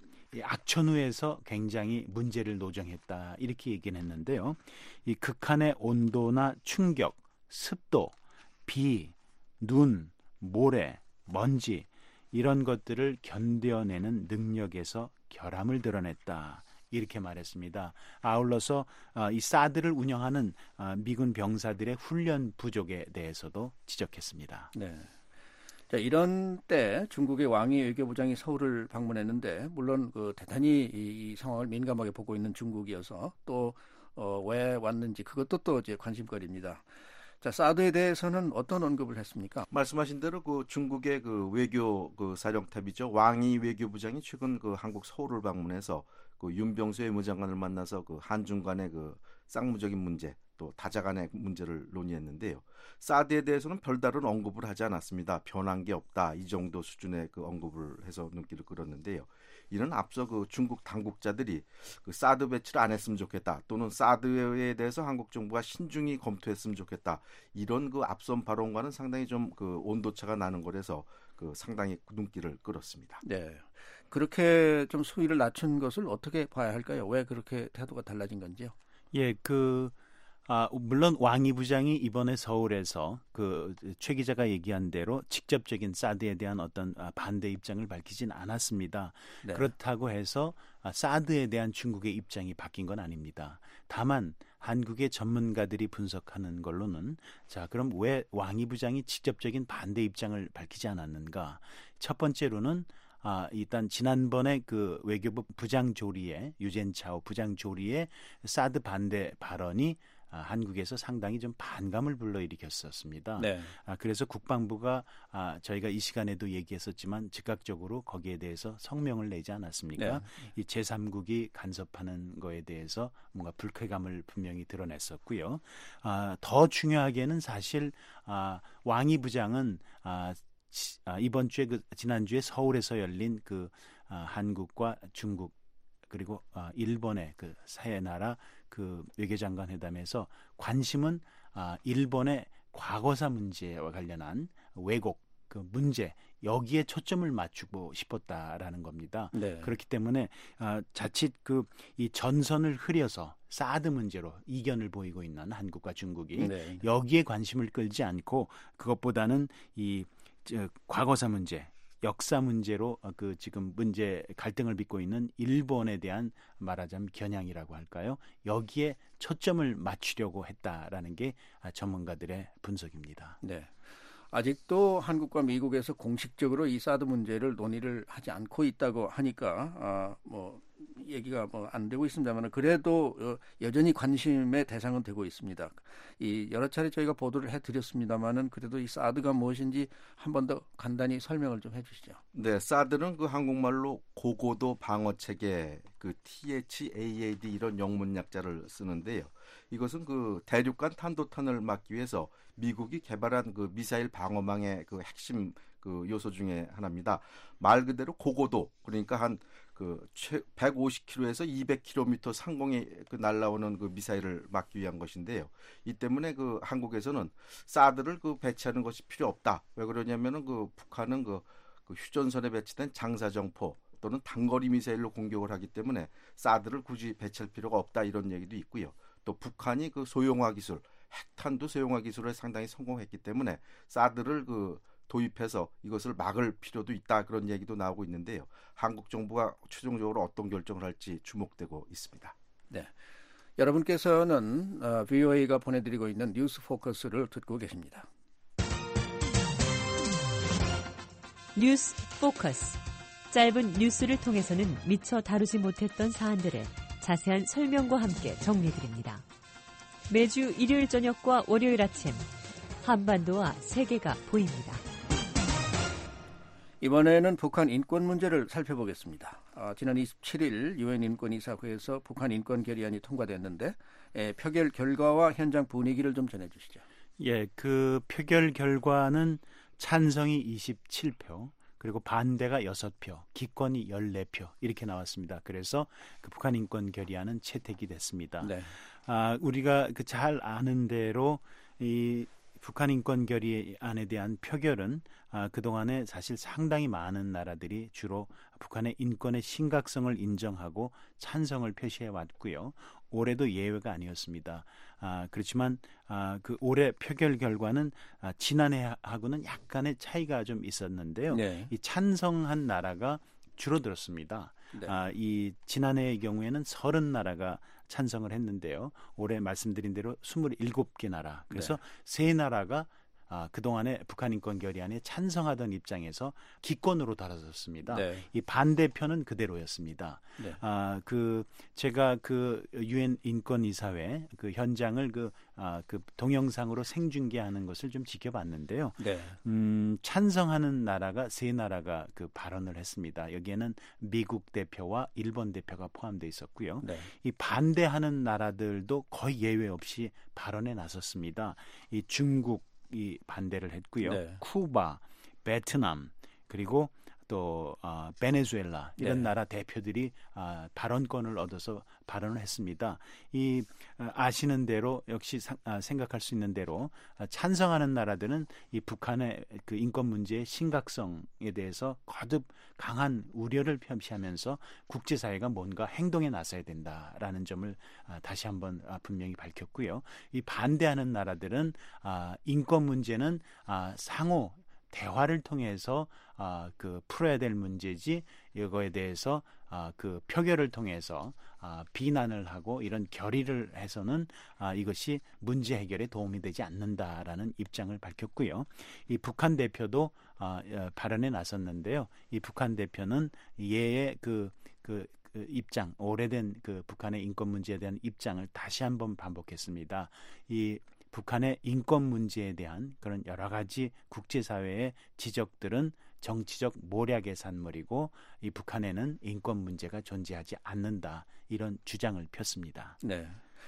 악천후에서 굉장히 문제를 노정했다. 이렇게 얘기는 했는데요. 이 극한의 온도나 충격, 습도, 비, 눈, 모래, 먼지 이런 것들을 견뎌내는 능력에서 결함을 드러냈다. 이렇게 말했습니다. 아울러서 이 사드를 운영하는 미군 병사들의 훈련 부족에 대해서도 지적했습니다. 네. 자, 이런 때 중국의 왕이 외교부장이 서울을 방문했는데 물론 그 대단히 이, 이 상황을 민감하게 보고 있는 중국이어서 또 어, 왜 왔는지 그것도 또 이제 관심거리입니다. 자, 사드에 대해서는 어떤 언급을 했습니까? 말씀하신 대로 그 중국의 그 외교 그 사령탑이죠. 왕이 외교부장이 최근 그 한국 서울을 방문해서 그 윤병수 외무장관을 만나서 그 한중 간의 그 쌍무적인 문제 또 다자 간의 문제를 논의했는데요. 사드에 대해서는 별다른 언급을 하지 않았습니다. 변한 게 없다. 이 정도 수준의 그 언급을 해서 눈길을 끌었는데요. 이는 앞서 그 중국 당국자들이 그 사드 배치를 안 했으면 좋겠다. 또는 사드에 대해서 한국 정부가 신중히 검토했으면 좋겠다. 이런 그 앞선 발언과는 상당히 좀 그 온도차가 나는 거라서 그 상당히 눈길을 끌었습니다. 네. 그렇게 좀 수위를 낮춘 것을 어떻게 봐야 할까요? 왜 그렇게 태도가 달라진 건지요? 예, 그 아, 물론 왕이 부장이 이번에 서울에서 그 최 기자가 얘기한 대로 직접적인 사드에 대한 어떤 반대 입장을 밝히진 않았습니다. 네. 그렇다고 해서 사드에 대한 중국의 입장이 바뀐 건 아닙니다. 다만 한국의 전문가들이 분석하는 걸로는 자, 그럼 왜 왕이 부장이 직접적인 반대 입장을 밝히지 않았는가? 첫 번째로는 아, 일단 지난번에 그 외교부 부장조리에 유젠차오 부장조리의 사드 반대 발언이 아, 한국에서 상당히 좀 반감을 불러일으켰었습니다. 네. 아, 그래서 국방부가 아, 저희가 이 시간에도 얘기했었지만 즉각적으로 거기에 대해서 성명을 내지 않았습니까? 네. 이 제삼국이 간섭하는 거에 대해서 뭔가 불쾌감을 분명히 드러냈었고요. 아, 더 중요하게는 사실 아, 왕이 부장은 아, 아, 이번 주에 그 지난주에 서울에서 열린 그 아, 한국과 중국 그리고 아, 일본의 그 세 나라 그 외교장관 회담에서 관심은 아, 일본의 과거사 문제와 관련한 왜곡 그 문제 여기에 초점을 맞추고 싶었다라는 겁니다. 네. 그렇기 때문에 아, 자칫 그 이 전선을 흐려서 사드 문제로 이견을 보이고 있는 한국과 중국이 네. 여기에 관심을 끌지 않고 그것보다는 이 저, 과거사 문제, 역사 문제로 그 지금 문제 갈등을 빚고 있는 일본에 대한 말하자면 겨냥이라고 할까요? 여기에 초점을 맞추려고 했다라는 게 전문가들의 분석입니다. 네. 아직도 한국과 미국에서 공식적으로 이 사드 문제를 논의를 하지 않고 있다고 하니까 아, 뭐 얘기가 뭐 안 되고 있습니다만 그래도 여전히 관심의 대상은 되고 있습니다. 이 여러 차례 저희가 보도를 해드렸습니다만은 그래도 이 사드가 무엇인지 한 번 더 간단히 설명을 좀 해주시죠. 네, 사드는 그 한국말로 고고도 방어 체계 그 티에이에이디 이런 영문 약자를 쓰는데요. 이것은 그 대륙간 탄도탄을 막기 위해서 미국이 개발한 그 미사일 방어망의 그 핵심 그 요소 중에 하나입니다. 말 그대로 고고도 그러니까 한 그 백오십 킬로미터에서 이백 킬로미터 상공에 그 날아오는 그 미사일을 막기 위한 것인데요. 이 때문에 그 한국에서는 사드를 그 배치하는 것이 필요 없다. 왜 그러냐면은 그 북한은 그, 그 휴전선에 배치된 장사정포 또는 단거리 미사일로 공격을 하기 때문에 사드를 굳이 배치할 필요가 없다 이런 얘기도 있고요. 또 북한이 그 소형화 기술, 핵탄두 소형화 기술에 상당히 성공했기 때문에 사드를 그 도입해서 이것을 막을 필요도 있다 그런 얘기도 나오고 있는데요. 한국 정부가 최종적으로 어떤 결정을 할지 주목되고 있습니다. 네, 여러분께서는 어, 브이오에이가 보내드리고 있는 뉴스 포커스를 듣고 계십니다. 뉴스 포커스. 짧은 뉴스를 통해서는 미처 다루지 못했던 사안들을 자세한 설명과 함께 정리해드립니다. 매주 일요일 저녁과 월요일 아침 한반도와 세계가 보입니다. 이번에는 북한 인권 문제를 살펴보겠습니다. 아, 지난 이십칠일 유엔 인권이사회에서 북한 인권 결의안이 통과됐는데 에, 표결 결과와 현장 분위기를 좀 전해주시죠. 예, 그 표결 결과는 찬성이 이십칠 표, 그리고 반대가 여섯 표, 기권이 열네 표 이렇게 나왔습니다. 그래서 그 북한 인권 결의안은 채택이 됐습니다. 네. 아, 우리가 그 잘 아는 대로 이 북한 인권 결의안에 대한 표결은 아, 그동안에 사실 상당히 많은 나라들이 주로 북한의 인권의 심각성을 인정하고 찬성을 표시해 왔고요. 올해도 예외가 아니었습니다. 아, 그렇지만 아, 그 올해 표결 결과는 아, 지난해하고는 약간의 차이가 좀 있었는데요. 네. 이 찬성한 나라가 줄어들었습니다. 네. 아, 이 지난해의 경우에는 서른 나라가 찬성을 했는데요. 올해 말씀드린 대로 스물일곱 개 나라. 그래서 네. 세 나라가 아, 그동안에 북한 인권 결의안에 찬성하던 입장에서 기권으로 달아졌습니다. 네. 이 반대표는 그대로였습니다. 네. 아, 그 제가 그 유엔 인권 이사회 그 현장을 그, 아, 그 동영상으로 생중계하는 것을 좀 지켜봤는데요. 네. 음, 찬성하는 나라가 세 나라가 그 발언을 했습니다. 여기에는 미국 대표와 일본 대표가 포함되어 있었고요. 네. 이 반대하는 나라들도 거의 예외 없이 발언에 나섰습니다. 이 중국 이 반대를 했고요. 네. 쿠바, 베트남, 그리고 또 어, 베네수엘라 이런 네. 나라 대표들이 어, 발언권을 얻어서 발언을 했습니다. 이 어, 아시는 대로 역시 사, 아, 생각할 수 있는 대로 아, 찬성하는 나라들은 이 북한의 그 인권 문제의 심각성에 대해서 거듭 강한 우려를 표시하면서 국제사회가 뭔가 행동에 나서야 된다라는 점을 아, 다시 한번 아, 분명히 밝혔고요. 이 반대하는 나라들은 아, 인권 문제는 아, 상호 대화를 통해서 아, 그 풀어야 될 문제지 이거에 대해서 아, 그 표결을 통해서 아, 비난을 하고 이런 결의를 해서는 아, 이것이 문제 해결에 도움이 되지 않는다라는 입장을 밝혔고요. 이 북한 대표도 아, 발언에 나섰는데요. 이 북한 대표는 예의 그, 그 그 입장, 오래된 그 북한의 인권 문제에 대한 입장을 다시 한번 반복했습니다. 이 북한의 인권 문제에 대한 그런 여러 가지 국제사회의 지적들은 정치적 모략의 산물이고 이 북한에는 인권 문제가 존재하지 않는다. 이런 주장을 폈습니다. 네.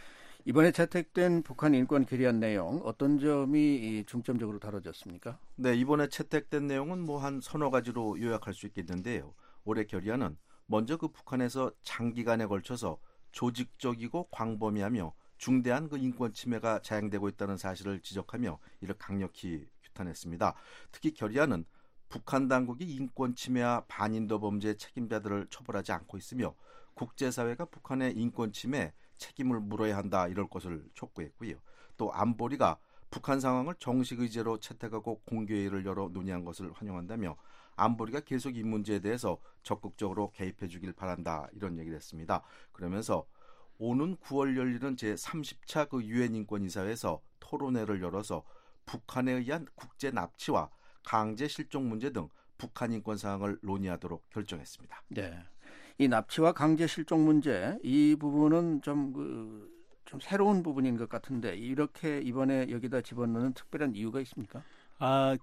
이번에 채택된 북한 인권 결의안 내용 어떤 점이 중점적으로 다뤄졌습니까? 네, 이번에 채택된 내용은 뭐 한 서너 가지로 요약할 수 있겠는데요. 올해 결의안은 먼저 그 북한에서 장기간에 걸쳐서 조직적이고 광범위하며 중대한 그 인권 침해가 자행되고 있다는 사실을 지적하며 이를 강력히 규탄했습니다. 특히 결의안은 북한 당국이 인권 침해와 반인도 범죄의 책임자들을 처벌하지 않고 있으며 국제사회가 북한의 인권 침해에 책임을 물어야 한다 이럴 것을 촉구했고요. 또 안보리가 북한 상황을 정식 의제로 채택하고 공개회의를 열어 논의한 것을 환영한다며 안보리가 계속 이 문제에 대해서 적극적으로 개입해 주길 바란다 이런 얘기를 했습니다. 그러면서 오는 구월 열리는 제삼십 차 그 유엔 인권이사회에서 토론회를 열어서 북한에 의한 국제 납치와 강제 실종 문제 등 북한 인권 사항을 논의하도록 결정했습니다. 네, 이 납치와 강제 실종 문제 이 부분은 좀, 그, 좀 새로운 부분인 것 같은데 이렇게 이번에 여기다 집어넣는 특별한 이유가 있습니까? 아,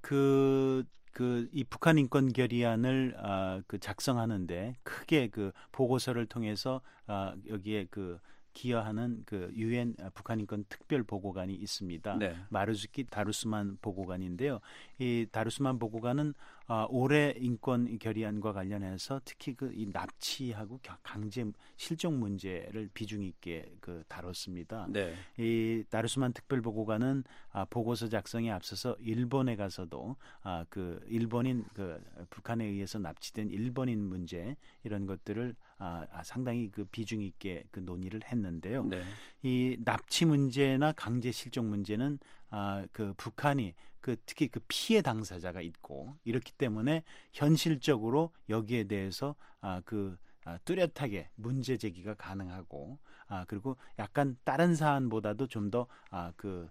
그 그 이 북한 인권 결의안을 아, 그 작성하는데 크게 그 보고서를 통해서 아, 여기에 그 기여하는 그 유엔 북한 인권 특별 보고관이 있습니다. 네. 마르주키 다루스만 보고관인데요. 이 다루스만 보고관은 아, 올해 인권 결의안과 관련해서 특히 그 이 납치하고 강제 실종 문제를 비중 있게 그 다뤘습니다. 네. 이 다루스만 특별 보고관은 아, 보고서 작성에 앞서서 일본에 가서도 아, 그 일본인 그 북한에 의해서 납치된 일본인 문제 이런 것들을 아, 아, 상당히 그 비중 있게 그 논의를 했는데요. 네. 이 납치 문제나 강제 실종 문제는 아, 그 북한이 그 특히 그 피해 당사자가 있고 이렇기 때문에 현실적으로 여기에 대해서 아, 그 아, 뚜렷하게 문제 제기가 가능하고 아, 그리고 약간 다른 사안보다도 좀 더 아, 그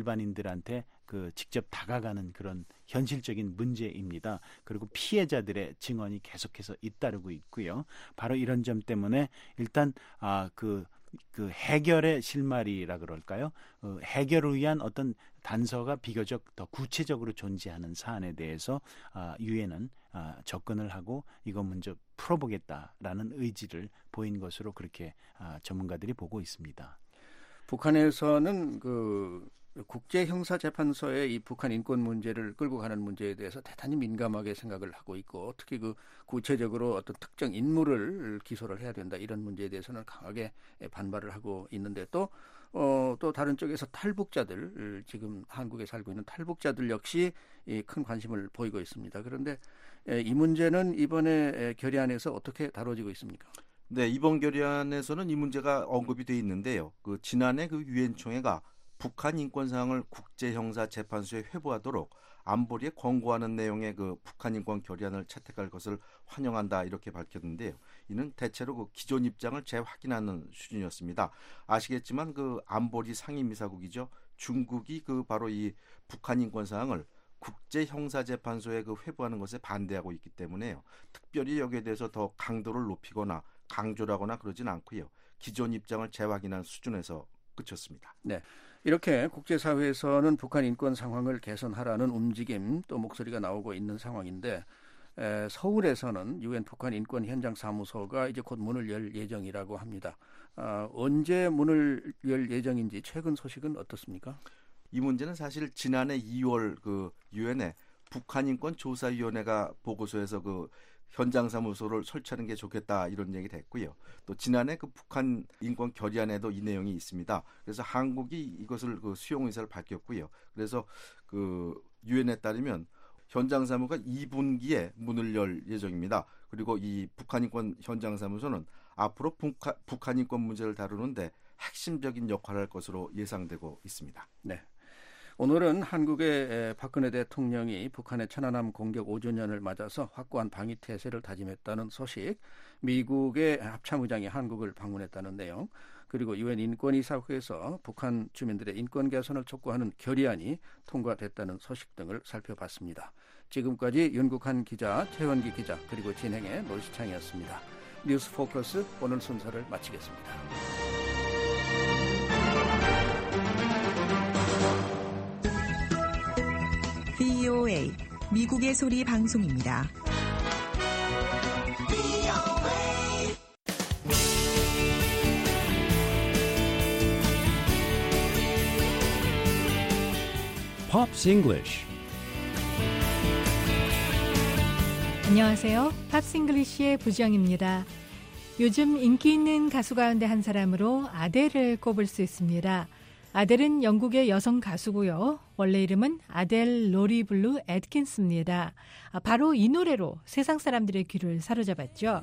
일반인들한테 그 직접 다가가는 그런 현실적인 문제입니다. 그리고 피해자들의 증언이 계속해서 잇따르고 있고요. 바로 이런 점 때문에 일단 아, 그 그 해결의 실마리라 그럴까요? 어, 해결을 위한 어떤 단서가 비교적 더 구체적으로 존재하는 사안에 대해서 아, 유엔은 아, 접근을 하고 이거 먼저 풀어보겠다라는 의지를 보인 것으로 그렇게 아, 전문가들이 보고 있습니다. 북한에서는 그 국제형사재판소에 이 북한 인권 문제를 끌고 가는 문제에 대해서 대단히 민감하게 생각을 하고 있고 특히 그 구체적으로 어떤 특정 인물을 기소를 해야 된다 이런 문제에 대해서는 강하게 반발을 하고 있는데 또 어, 또 다른 쪽에서 탈북자들 지금 한국에 살고 있는 탈북자들 역시 큰 관심을 보이고 있습니다. 그런데 이 문제는 이번에 결의안에서 어떻게 다뤄지고 있습니까? 네, 이번 결의안에서는 이 문제가 언급이 돼 있는데요. 그 지난해 그 유엔 총회가 북한 인권 사항을 국제형사재판소에 회부하도록 안보리에 권고하는 내용의 그 북한 인권 결의안을 채택할 것을 환영한다 이렇게 밝혔는데요. 이는 대체로 그 기존 입장을 재확인하는 수준이었습니다. 아시겠지만 그 안보리 상임이사국이죠. 중국이 그 바로 이 북한 인권 사항을 국제형사재판소에 그 회부하는 것에 반대하고 있기 때문에요. 특별히 여기에 대해서 더 강도를 높이거나 강조를 하거나 그러진 않고요. 기존 입장을 재확인한 수준에서 그쳤습니다. 네. 이렇게 국제사회에서는 북한 인권 상황을 개선하라는 움직임 또 목소리가 나오고 있는 상황인데 에, 서울에서는 유엔 북한 인권 현장 사무소가 이제 곧 문을 열 예정이라고 합니다. 아, 언제 문을 열 예정인지 최근 소식은 어떻습니까? 이 문제는 사실 지난해 이월 그 유엔에 북한 인권 조사위원회가 보고서에서 그 현장 사무소를 설치하는 게 좋겠다 이런 얘기를 했고요. 또 지난해 그 북한 인권 결의안에도 이 내용이 있습니다. 그래서 한국이 이것을 그 수용 의사를 밝혔고요. 그래서 그 유엔에 따르면 현장 사무가 이 분기에 문을 열 예정입니다. 그리고 이 북한 인권 현장 사무소는 앞으로 북한, 북한 인권 문제를 다루는데 핵심적인 역할을 할 것으로 예상되고 있습니다. 네. 오늘은 한국의 박근혜 대통령이 북한의 천안함 공격 오 주년을 맞아서 확고한 방위 태세를 다짐했다는 소식, 미국의 합참의장이 한국을 방문했다는 내용, 그리고 유엔 인권이사회에서 북한 주민들의 인권 개선을 촉구하는 결의안이 통과됐다는 소식 등을 살펴봤습니다. 지금까지 윤국한 기자, 최원기 기자, 그리고 진행의 노시창이었습니다. 뉴스 포커스 오늘 순서를 마치겠습니다. 브이오에이 미국의 소리 방송입니다. Pops English. 안녕하세요. 팝스 잉글리시의 부정입니다. 요즘 인기 있는 가수 가운데 한 사람으로 아델을 꼽을 수 있습니다. 아델은 영국의 여성 가수고요. 원래 이름은 아델 로리 블루 애트킨스입니다. 바로 이 노래로 세상 사람들의 귀를 사로잡았죠.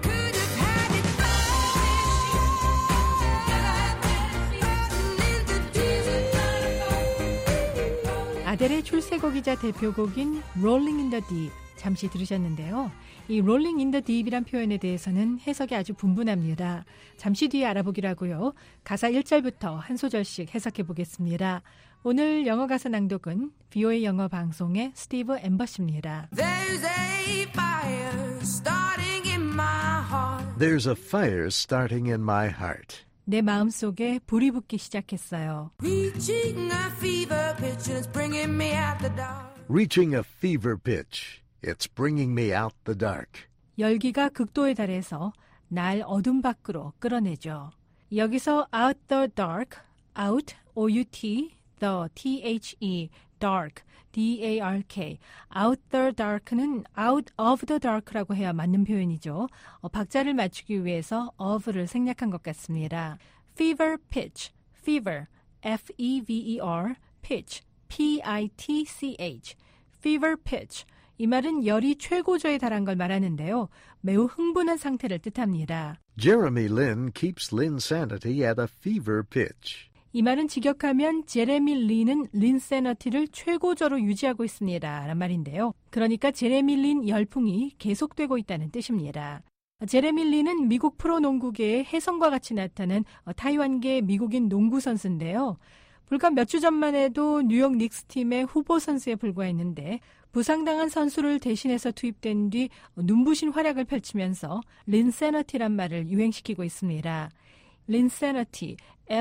아델의 출세곡이자 대표곡인 Rolling in the Deep 잠시 들으셨는데요. 이 Rolling in the Deep이란 표현에 대해서는 해석이 아주 분분합니다. 잠시 뒤에 알아보기로 하고요. 가사 일 절부터 한 소절씩 해석해 보겠습니다. 오늘 영어 가사 낭독은 브이오에이 영어 방송의 스티브 엠버시입니다. There's a fire starting in my heart. There's a fire starting in my heart. 내 마음속에 불이 붙기 시작했어요. Reaching a fever pitch and it's bringing me out the dark. Reaching a fever pitch. It's bringing me out the dark. 열기가 극도에 달해서 날 어둠 밖으로 끌어내죠. 여기서 out the dark, out, O-U-T, the, T-H-E, dark, D-A-R-K, out the dark는 out of the dark라고 해야 맞는 표현이죠. 어, 박자를 맞추기 위해서 of를 생략한 것 같습니다. fever pitch, fever, F-E-V-E-R, pitch, P-I-T-C-H, fever pitch. 이 말은 열이 최고조에 달한 걸 말하는데요. 매우 흥분한 상태를 뜻합니다. Jeremy Lin keeps Lin's sanity at a fever pitch. 이 말은 직역하면 제레미 린은 린세너티를 최고조로 유지하고 있습니다. 라는 말인데요. 그러니까 제레미 린 열풍이 계속되고 있다는 뜻입니다. 제레미 린은 미국 프로농구계의 혜성과 같이 나타난 타이완계 미국인 농구 선수인데요. 불과 몇 주 전만 해도 뉴욕 닉스 팀의 후보 선수에 불과했는데 부상당한 선수를 대신해서 투입된 뒤 눈부신 활약을 펼치면서 린세너티란 말을 유행시키고 있습니다. 린세너티,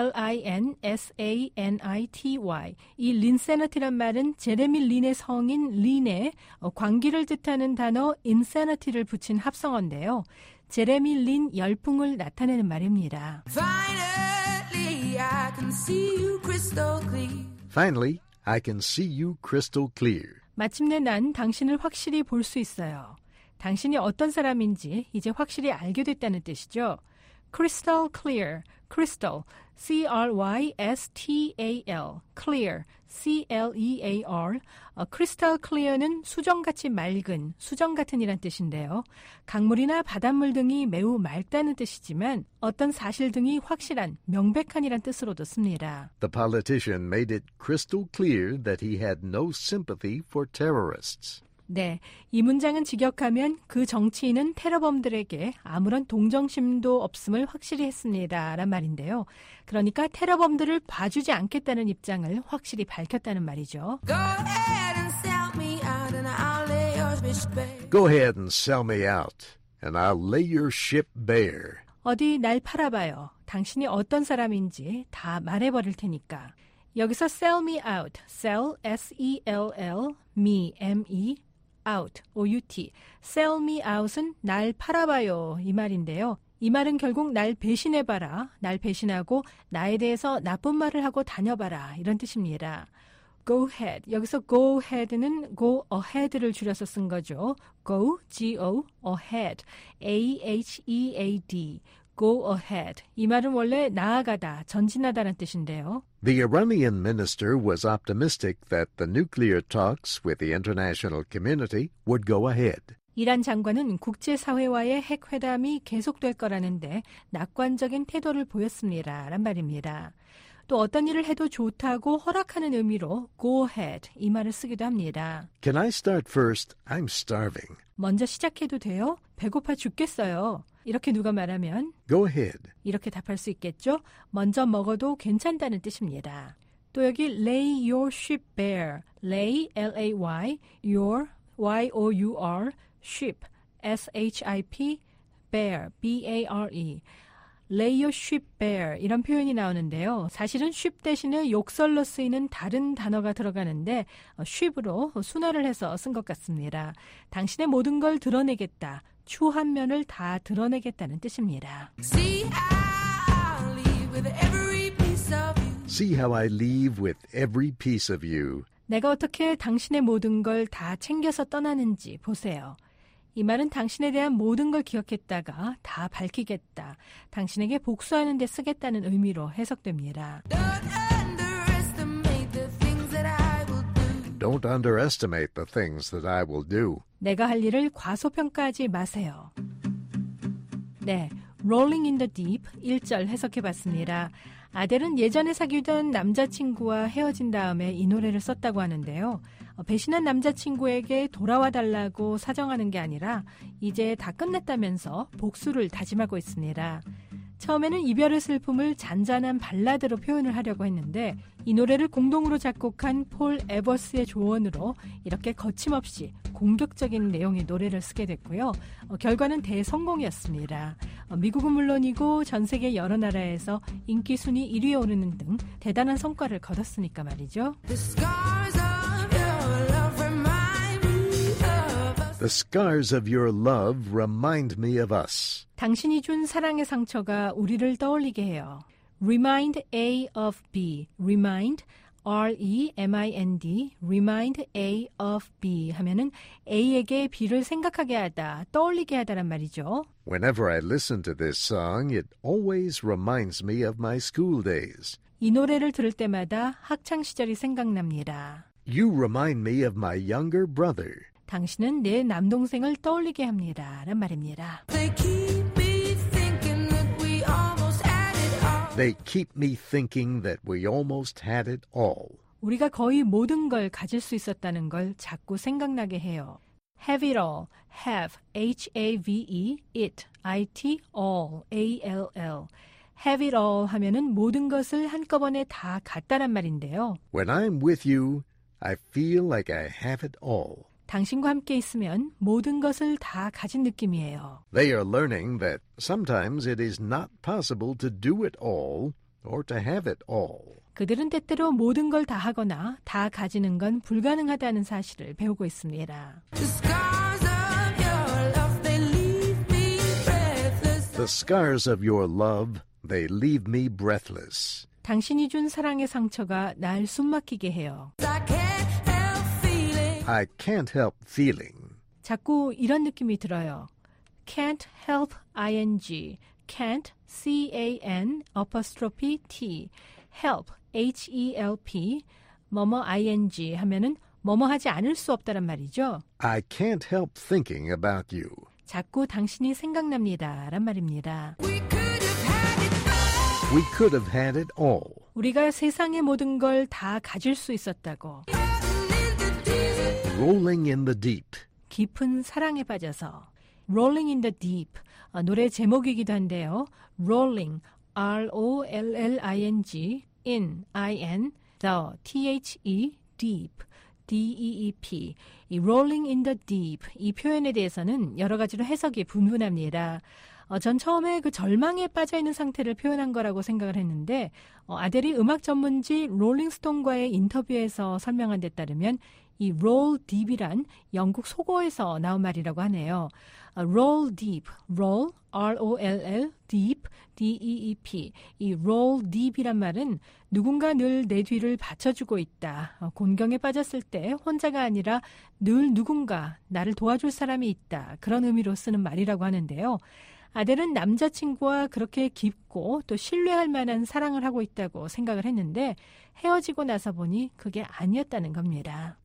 L-I-N-S-A-N-I-T-Y. 이 린세너티란 말은 제레미 린의 성인 린에 광기를 뜻하는 단어 insanity를 붙인 합성어인데요. 제레미 린 열풍을 나타내는 말입니다. Finally, I can see you crystal clear. Finally, I can see you crystal clear. 마침내 난 당신을 확실히 볼 수 있어요. 당신이 어떤 사람인지 이제 확실히 알게 됐다는 뜻이죠. crystal clear, crystal, C R Y S T A L, clear, C L E A R. 어, crystal clear는 수정같이 맑은, 수정 같은이란 뜻인데요. 강물이나 바닷물 등이 매우 맑다는 뜻이지만 어떤 사실 등이 확실한, 명백한이란 뜻으로도 씁니다. The politician made it crystal clear that he had no sympathy for terrorists. 네, 이 문장은 직역하면 그 정치인은 테러범들에게 아무런 동정심도 없음을 확실히 했습니다. 란 말인데요. 그러니까 테러범들을 봐주지 않겠다는 입장을 확실히 밝혔다는 말이죠. Go ahead and sell me out and I'll lay your fish bare. Go ahead and sell me out, and I'll lay your ship bare. 어디 날 팔아봐요. 당신이 어떤 사람인지 다 말해버릴 테니까. 여기서 sell me out, sell, S E L L, me, M E, out, O U T. sell me out은 날 팔아봐요 이 말인데요. 이 말은 결국 날 배신해봐라, 날 배신하고 나에 대해서 나쁜 말을 하고 다녀봐라 이런 뜻입니다. go ahead, 여기서 go ahead는 go ahead를 줄여서 쓴 거죠. go, G-O, ahead, A H E A D, go ahead. 이 말은 원래 나아가다, 전진하다라는 뜻인데요. The Iranian minister was optimistic that the nuclear talks with the international community would go ahead. 이란 장관은 국제사회와의 핵회담이 계속될 거라는데 낙관적인 태도를 보였습니다. 란 말입니다. 또 어떤 일을 해도 좋다고 허락하는 의미로 go ahead 이 말을 쓰기도 합니다. Can I start first? I'm starving. 먼저 시작해도 돼요? 배고파 죽겠어요. 이렇게 누가 말하면 Go ahead. 이렇게 답할 수 있겠죠? 먼저 먹어도 괜찮다는 뜻입니다. 또 여기 lay your ship bare, lay, L A Y, your, Y O U R, ship, S H I P, bare, B A R E. lay your ship bare 이런 표현이 나오는데요. 사실은 ship 대신에 욕설로 쓰이는 다른 단어가 들어가는데 ship으로 순화를 해서 쓴 것 같습니다. 당신의 모든 걸 드러내겠다. 추한 면을 다 드러내겠다는 뜻입니다. See how I leave with every piece of you. See how I leave with every piece of you. 내가 어떻게 당신의 모든 걸 다 챙겨서 떠나는지 보세요. 이 말은 당신에 대한 모든 걸 기억했다가 다 밝히겠다. 당신에게 복수하는 데 쓰겠다는 의미로 해석됩니다. Don't underestimate the things that I will do. Don't underestimate the things that I will do. 내가 할 일을 과소평가하지 마세요. 네, Rolling in the Deep 일 절 해석해봤습니다. 아델은 예전에 사귀던 남자친구와 헤어진 다음에 이 노래를 썼다고 하는데요. 배신한 남자친구에게 돌아와 달라고 사정하는 게 아니라 이제 다 끝났다면서 복수를 다짐하고 있습니다. 처음에는 이별의 슬픔을 잔잔한 발라드로 표현을 하려고 했는데 이 노래를 공동으로 작곡한 폴 에버스의 조언으로 이렇게 거침없이 공격적인 내용의 노래를 쓰게 됐고요. 어, 결과는 대성공이었습니다. 어, 미국은 물론이고 전 세계 여러 나라에서 인기 순위 일 위에 오르는 등 대단한 성과를 거뒀으니까 말이죠. The scars of your love remind me of us. The scars of your love remind me of us. 당신이 준 사랑의 상처가 우리를 떠올리게 해요. Remind A of B. Remind, R E M I N D. Remind A of B 하면은 A에게 B를 생각하게 하다, 떠올리게 하다란 말이죠. Whenever I listen to this song, it always reminds me of my school days. 이 노래를 들을 때마다 학창 시절이 생각납니다. You remind me of my younger brother. 당신은 내 남동생을 떠올리게 합니다. 란 말입니다. They keep me thinking that we almost had it all. They keep me thinking that we almost had it all. 우리가 거의 모든 걸 가질 수 있었다는 걸 자꾸 생각나게 해요. Have it all, have, H A V E, it, I T, all, A L L. Have it all 하면은 모든 것을 한꺼번에 다 갖다란 말인데요. When I'm with you, I feel like I have it all. 당신과 함께 있으면 모든 것을 다 가진 느낌이에요. They are learning that sometimes it is not possible to do it all or to have it all. 그들은 때때로 모든 걸 다 하거나 다 가지는 건 불가능하다는 사실을 배우고 있습니다. The scars of your love, they leave me breathless. The scars of your love, they leave me breathless. 당신이 준 사랑의 상처가 날 숨막히게 해요. I can't help feeling. 자꾸 이런 느낌이 들어요. Can't help ing, can't c-a-n apostrophe t, help h-e-l-p, 뭐뭐 ing 하면은 뭐뭐 하지 않을 수 없다란 말이죠. I can't help thinking about you. 자꾸 당신이 생각납니다 란 말입니다. We could have had it all. 우리가 세상의 모든 걸 다 가질 수 있었다고. Rolling in the deep. 깊은 사랑에 빠져서. Rolling in the deep. 어, 노래 제목이기도 한데요. Rolling, R-O-L-L-I-N-G, in, I-N, the, T-H-E, deep, D-E-E-P. 이 Rolling in the deep, 이 표현에 대해서는 여러 가지로 해석이 분분합니다. 어, 전 처음에 그 절망에 빠져있는 상태를 표현한 거라고 생각을 했는데 어, 아델이 음악 전문지 롤링스톤과의 인터뷰에서 설명한 데 따르면 이 roll deep이란 영국 속어에서 나온 말이라고 하네요. 어, roll deep, roll, R-O-L-L, deep, D-E-E-P. 이 roll deep이란 말은 누군가 늘 내 뒤를 받쳐주고 있다. 어, 곤경에 빠졌을 때 혼자가 아니라 늘 누군가 나를 도와줄 사람이 있다. 그런 의미로 쓰는 말이라고 하는데요. 아델은 남자친구와 그렇게 깊고 또 신뢰할 만한 사랑을 하고 있다고 생각을 했는데 헤어지고 나서 보니 그게 아니었다는 겁니다.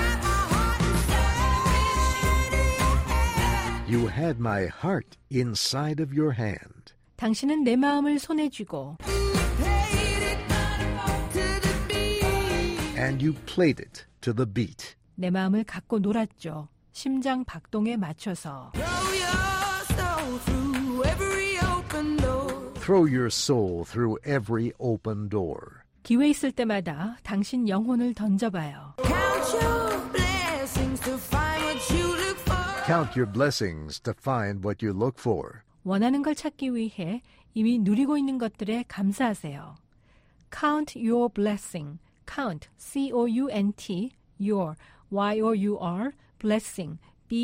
You had my heart inside of your hand. 당신은 내 마음을 손에 쥐고 And you played it to the beat. 내 마음을 갖고 놀았죠. 심장 박동에 맞춰서. Throw your soul through every open door. 기회 있을 때마다 당신 영혼을 던져봐요. Count your blessings to find what you look for. Count your blessings to find what you look for. 원하는 걸 찾기 위해 이미 누리고 있는 것들에 감사하세요. Count your blessing. Count, C-O-U-N-T, your, Y-O-U-R, blessing,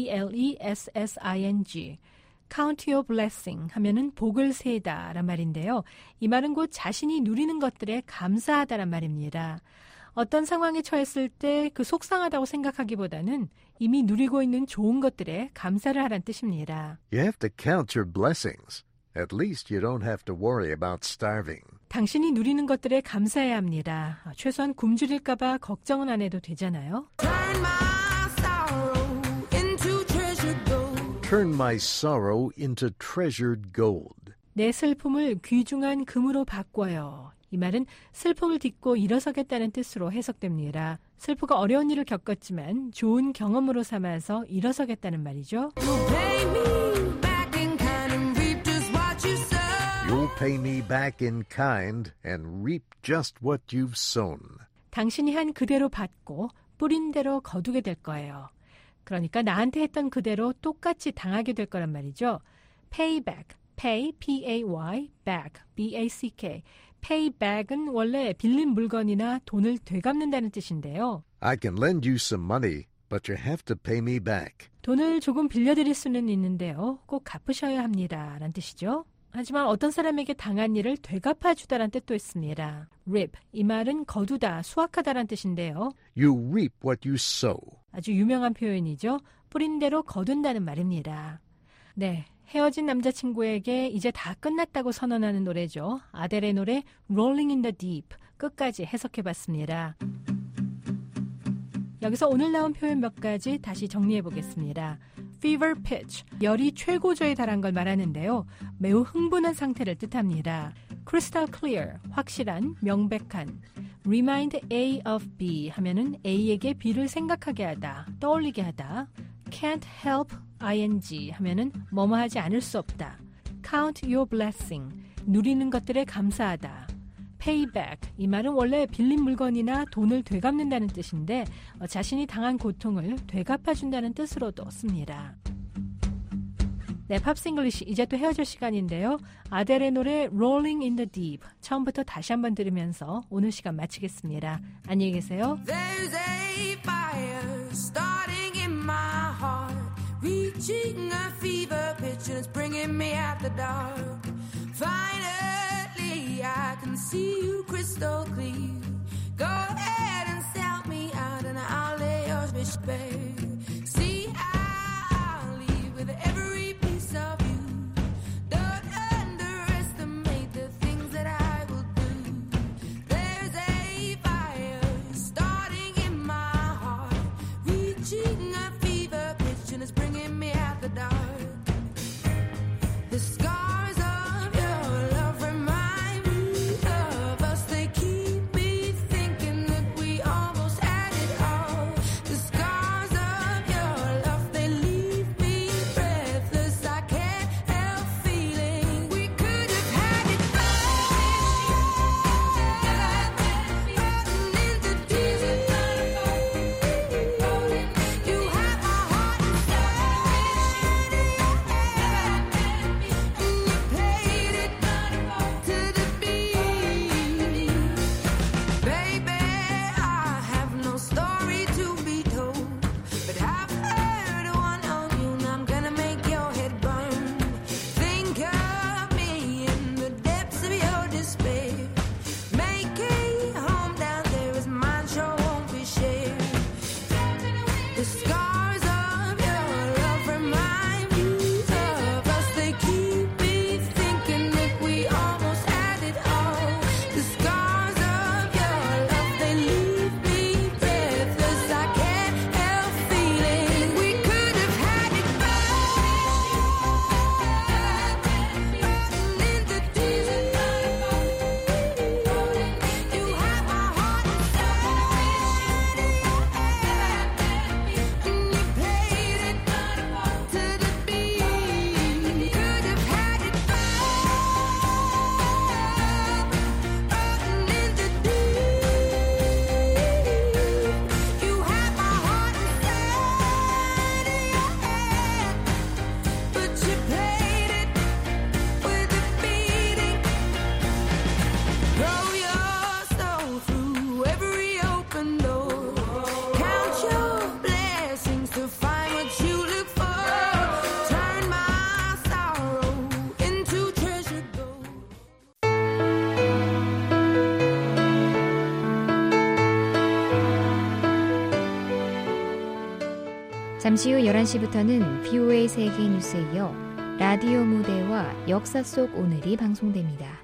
B-L-E-S-S-I-N-G. Count your blessing 하면은 복을 세다 란 말인데요. 이 말은 곧 자신이 누리는 것들에 감사하다란 말입니다. 어떤 상황에 처했을 때 그 속상하다고 생각하기보다는 이미 누리고 있는 좋은 것들에 감사를 하란 뜻입니다. You have to count your blessings. At least you don't have to worry about starving. 당신이 누리는 것들에 감사해야 합니다. 최소한 굶주릴까 봐 걱정은 안 해도 되잖아요. Turn my sorrow into treasured gold. Turn my sorrow into treasured gold. 내 슬픔을 귀중한 금으로 바꿔요. 이 말은 슬픔을 딛고 일어서겠다는 뜻으로 해석됩니다. 슬프고 어려운 일을 겪었지만 좋은 경험으로 삼아서 일어서겠다는 말이죠. You pay me back in kind and reap just what you sow. You'll pay me back in kind and reap just what you've sown. 당신이 한 그대로 받고 뿌린 대로 거두게 될 거예요. 그러니까 나한테 했던 그대로 똑같이 당하게 될 거란 말이죠. Pay back, pay, P-A-Y, back, B-A-C-K. pay back은 원래 빌린 물건이나 돈을 되갚는다는 뜻인데요. I can lend you some money, but you have to pay me back. 돈을 조금 빌려드릴 수는 있는데요. 꼭 갚으셔야 합니다. 라는 뜻이죠. 하지만 어떤 사람에게 당한 일을 되갚아주다라는 뜻도 있습니다. rip, 이 말은 거두다, 수확하다라는 뜻인데요. You reap what you sow. 아주 유명한 표현이죠. 뿌린 대로 거둔다는 말입니다. 네, 헤어진 남자친구에게 이제 다 끝났다고 선언하는 노래죠. 아델의 노래 Rolling in the Deep 끝까지 해석해봤습니다. 여기서 오늘 나온 표현 몇 가지 다시 정리해보겠습니다. Fever pitch, 열이 최고조에 달한 걸 말하는데요. 매우 흥분한 상태를 뜻합니다. Crystal clear, 확실한, 명백한. Remind A of B 하면은 A에게 B를 생각하게 하다, 떠올리게 하다. Can't help ing 하면은 뭐뭐 하지 않을 수 없다. Count your blessing, 누리는 것들에 감사하다. Payback, 이 말은 원래 빌린 물건이나 돈을 되갚는다는 뜻인데 어, 자신이 당한 고통을 되갚아준다는 뜻으로도 씁니다. 네, 팝스 잉글리시 이제 또 헤어질 시간인데요. 아델의 노래 Rolling in the Deep 처음부터 다시 한번 들으면서 오늘 시간 마치겠습니다. 안녕히 계세요. There's a fire starting in my heart, reaching a fever pitch and it's bringing me out the dark. Finally baby, I can see you crystal clear. Go ahead and sell me out and I'll lay yours bitch bare. See, I'll leave with every piece of you. Don't underestimate the things that I will do. There's a fire starting in my heart, reaching a fever pitch and it's bringing me out the dark. The scars of your love remind me of us. They keep me thinking that we almost had it all. The scars of your love, they leave me breathless. I can't help feeling we could have had it all. Into tears, you have my heart inside. Paid it to the beat. Baby, I have no story to be told, but I've heard one on you, and I'm gonna make your head burn. Think of me in the depths of your despair. Make a home down there as mine sure won't be shared. The scars of your love remind me of us. They keep me thinking that we almost had it all. The scars of your love, they leave me breathless. I can't help feeling we could have had it all. Into tears, you have my heart inside. And you paid it to the beat. Could have had it all. Into tears, you have my heart inside. But you paid it with a beating. Throw your soul through every open door. Count your blessings to find what you look for. Turn my sorrow into treasure gold. 잠시 후 열한 시부터는 비오에이 세계 뉴스에 이어 라디오 무대와 역사 속 오늘이 방송됩니다.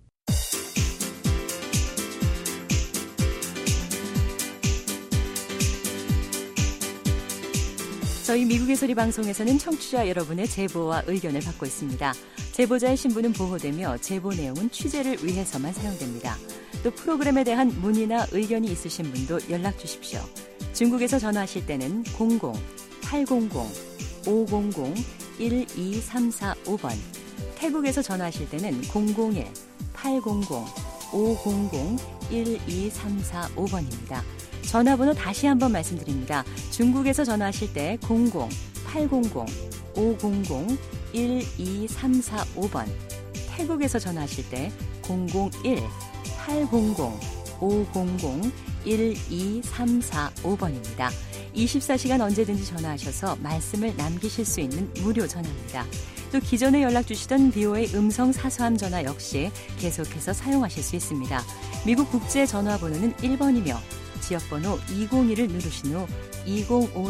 저희 미국의 소리 방송에서는 청취자 여러분의 제보와 의견을 받고 있습니다. 제보자의 신분은 보호되며 제보 내용은 취재를 위해서만 사용됩니다. 또 프로그램에 대한 문의나 의견이 있으신 분도 연락 주십시오. 중국에서 전화하실 때는 공공 팔공공 오공공 일이삼사오 번, 태국에서 전화하실 때는 공공일 팔공공 오공공 일이삼사오 번입니다. 전화번호 다시 한번 말씀드립니다. 중국에서 전화하실 때 공공 팔공공 오공공 일이삼사오 번, 태국에서 전화하실 때 공공일 팔공공 오공공 일이삼사오 번입니다. 이십사 시간 언제든지 전화하셔서 말씀을 남기실 수 있는 무료 전화입니다. 또 기존에 연락 주시던 비오에이 음성 사서함 전화 역시 계속해서 사용하실 수 있습니다. 미국 국제 전화번호는 일 번이며 지역번호 이공일을 누르신 후 이공오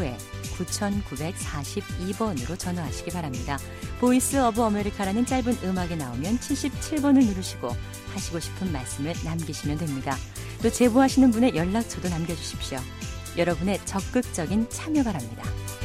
구구사이 번으로 전화하시기 바랍니다. 보이스 오브 아메리카라는 짧은 음악이 나오면 칠십칠 번을 누르시고 하시고 싶은 말씀을 남기시면 됩니다. 또 제보하시는 분의 연락처도 남겨주십시오. 여러분의 적극적인 참여 바랍니다.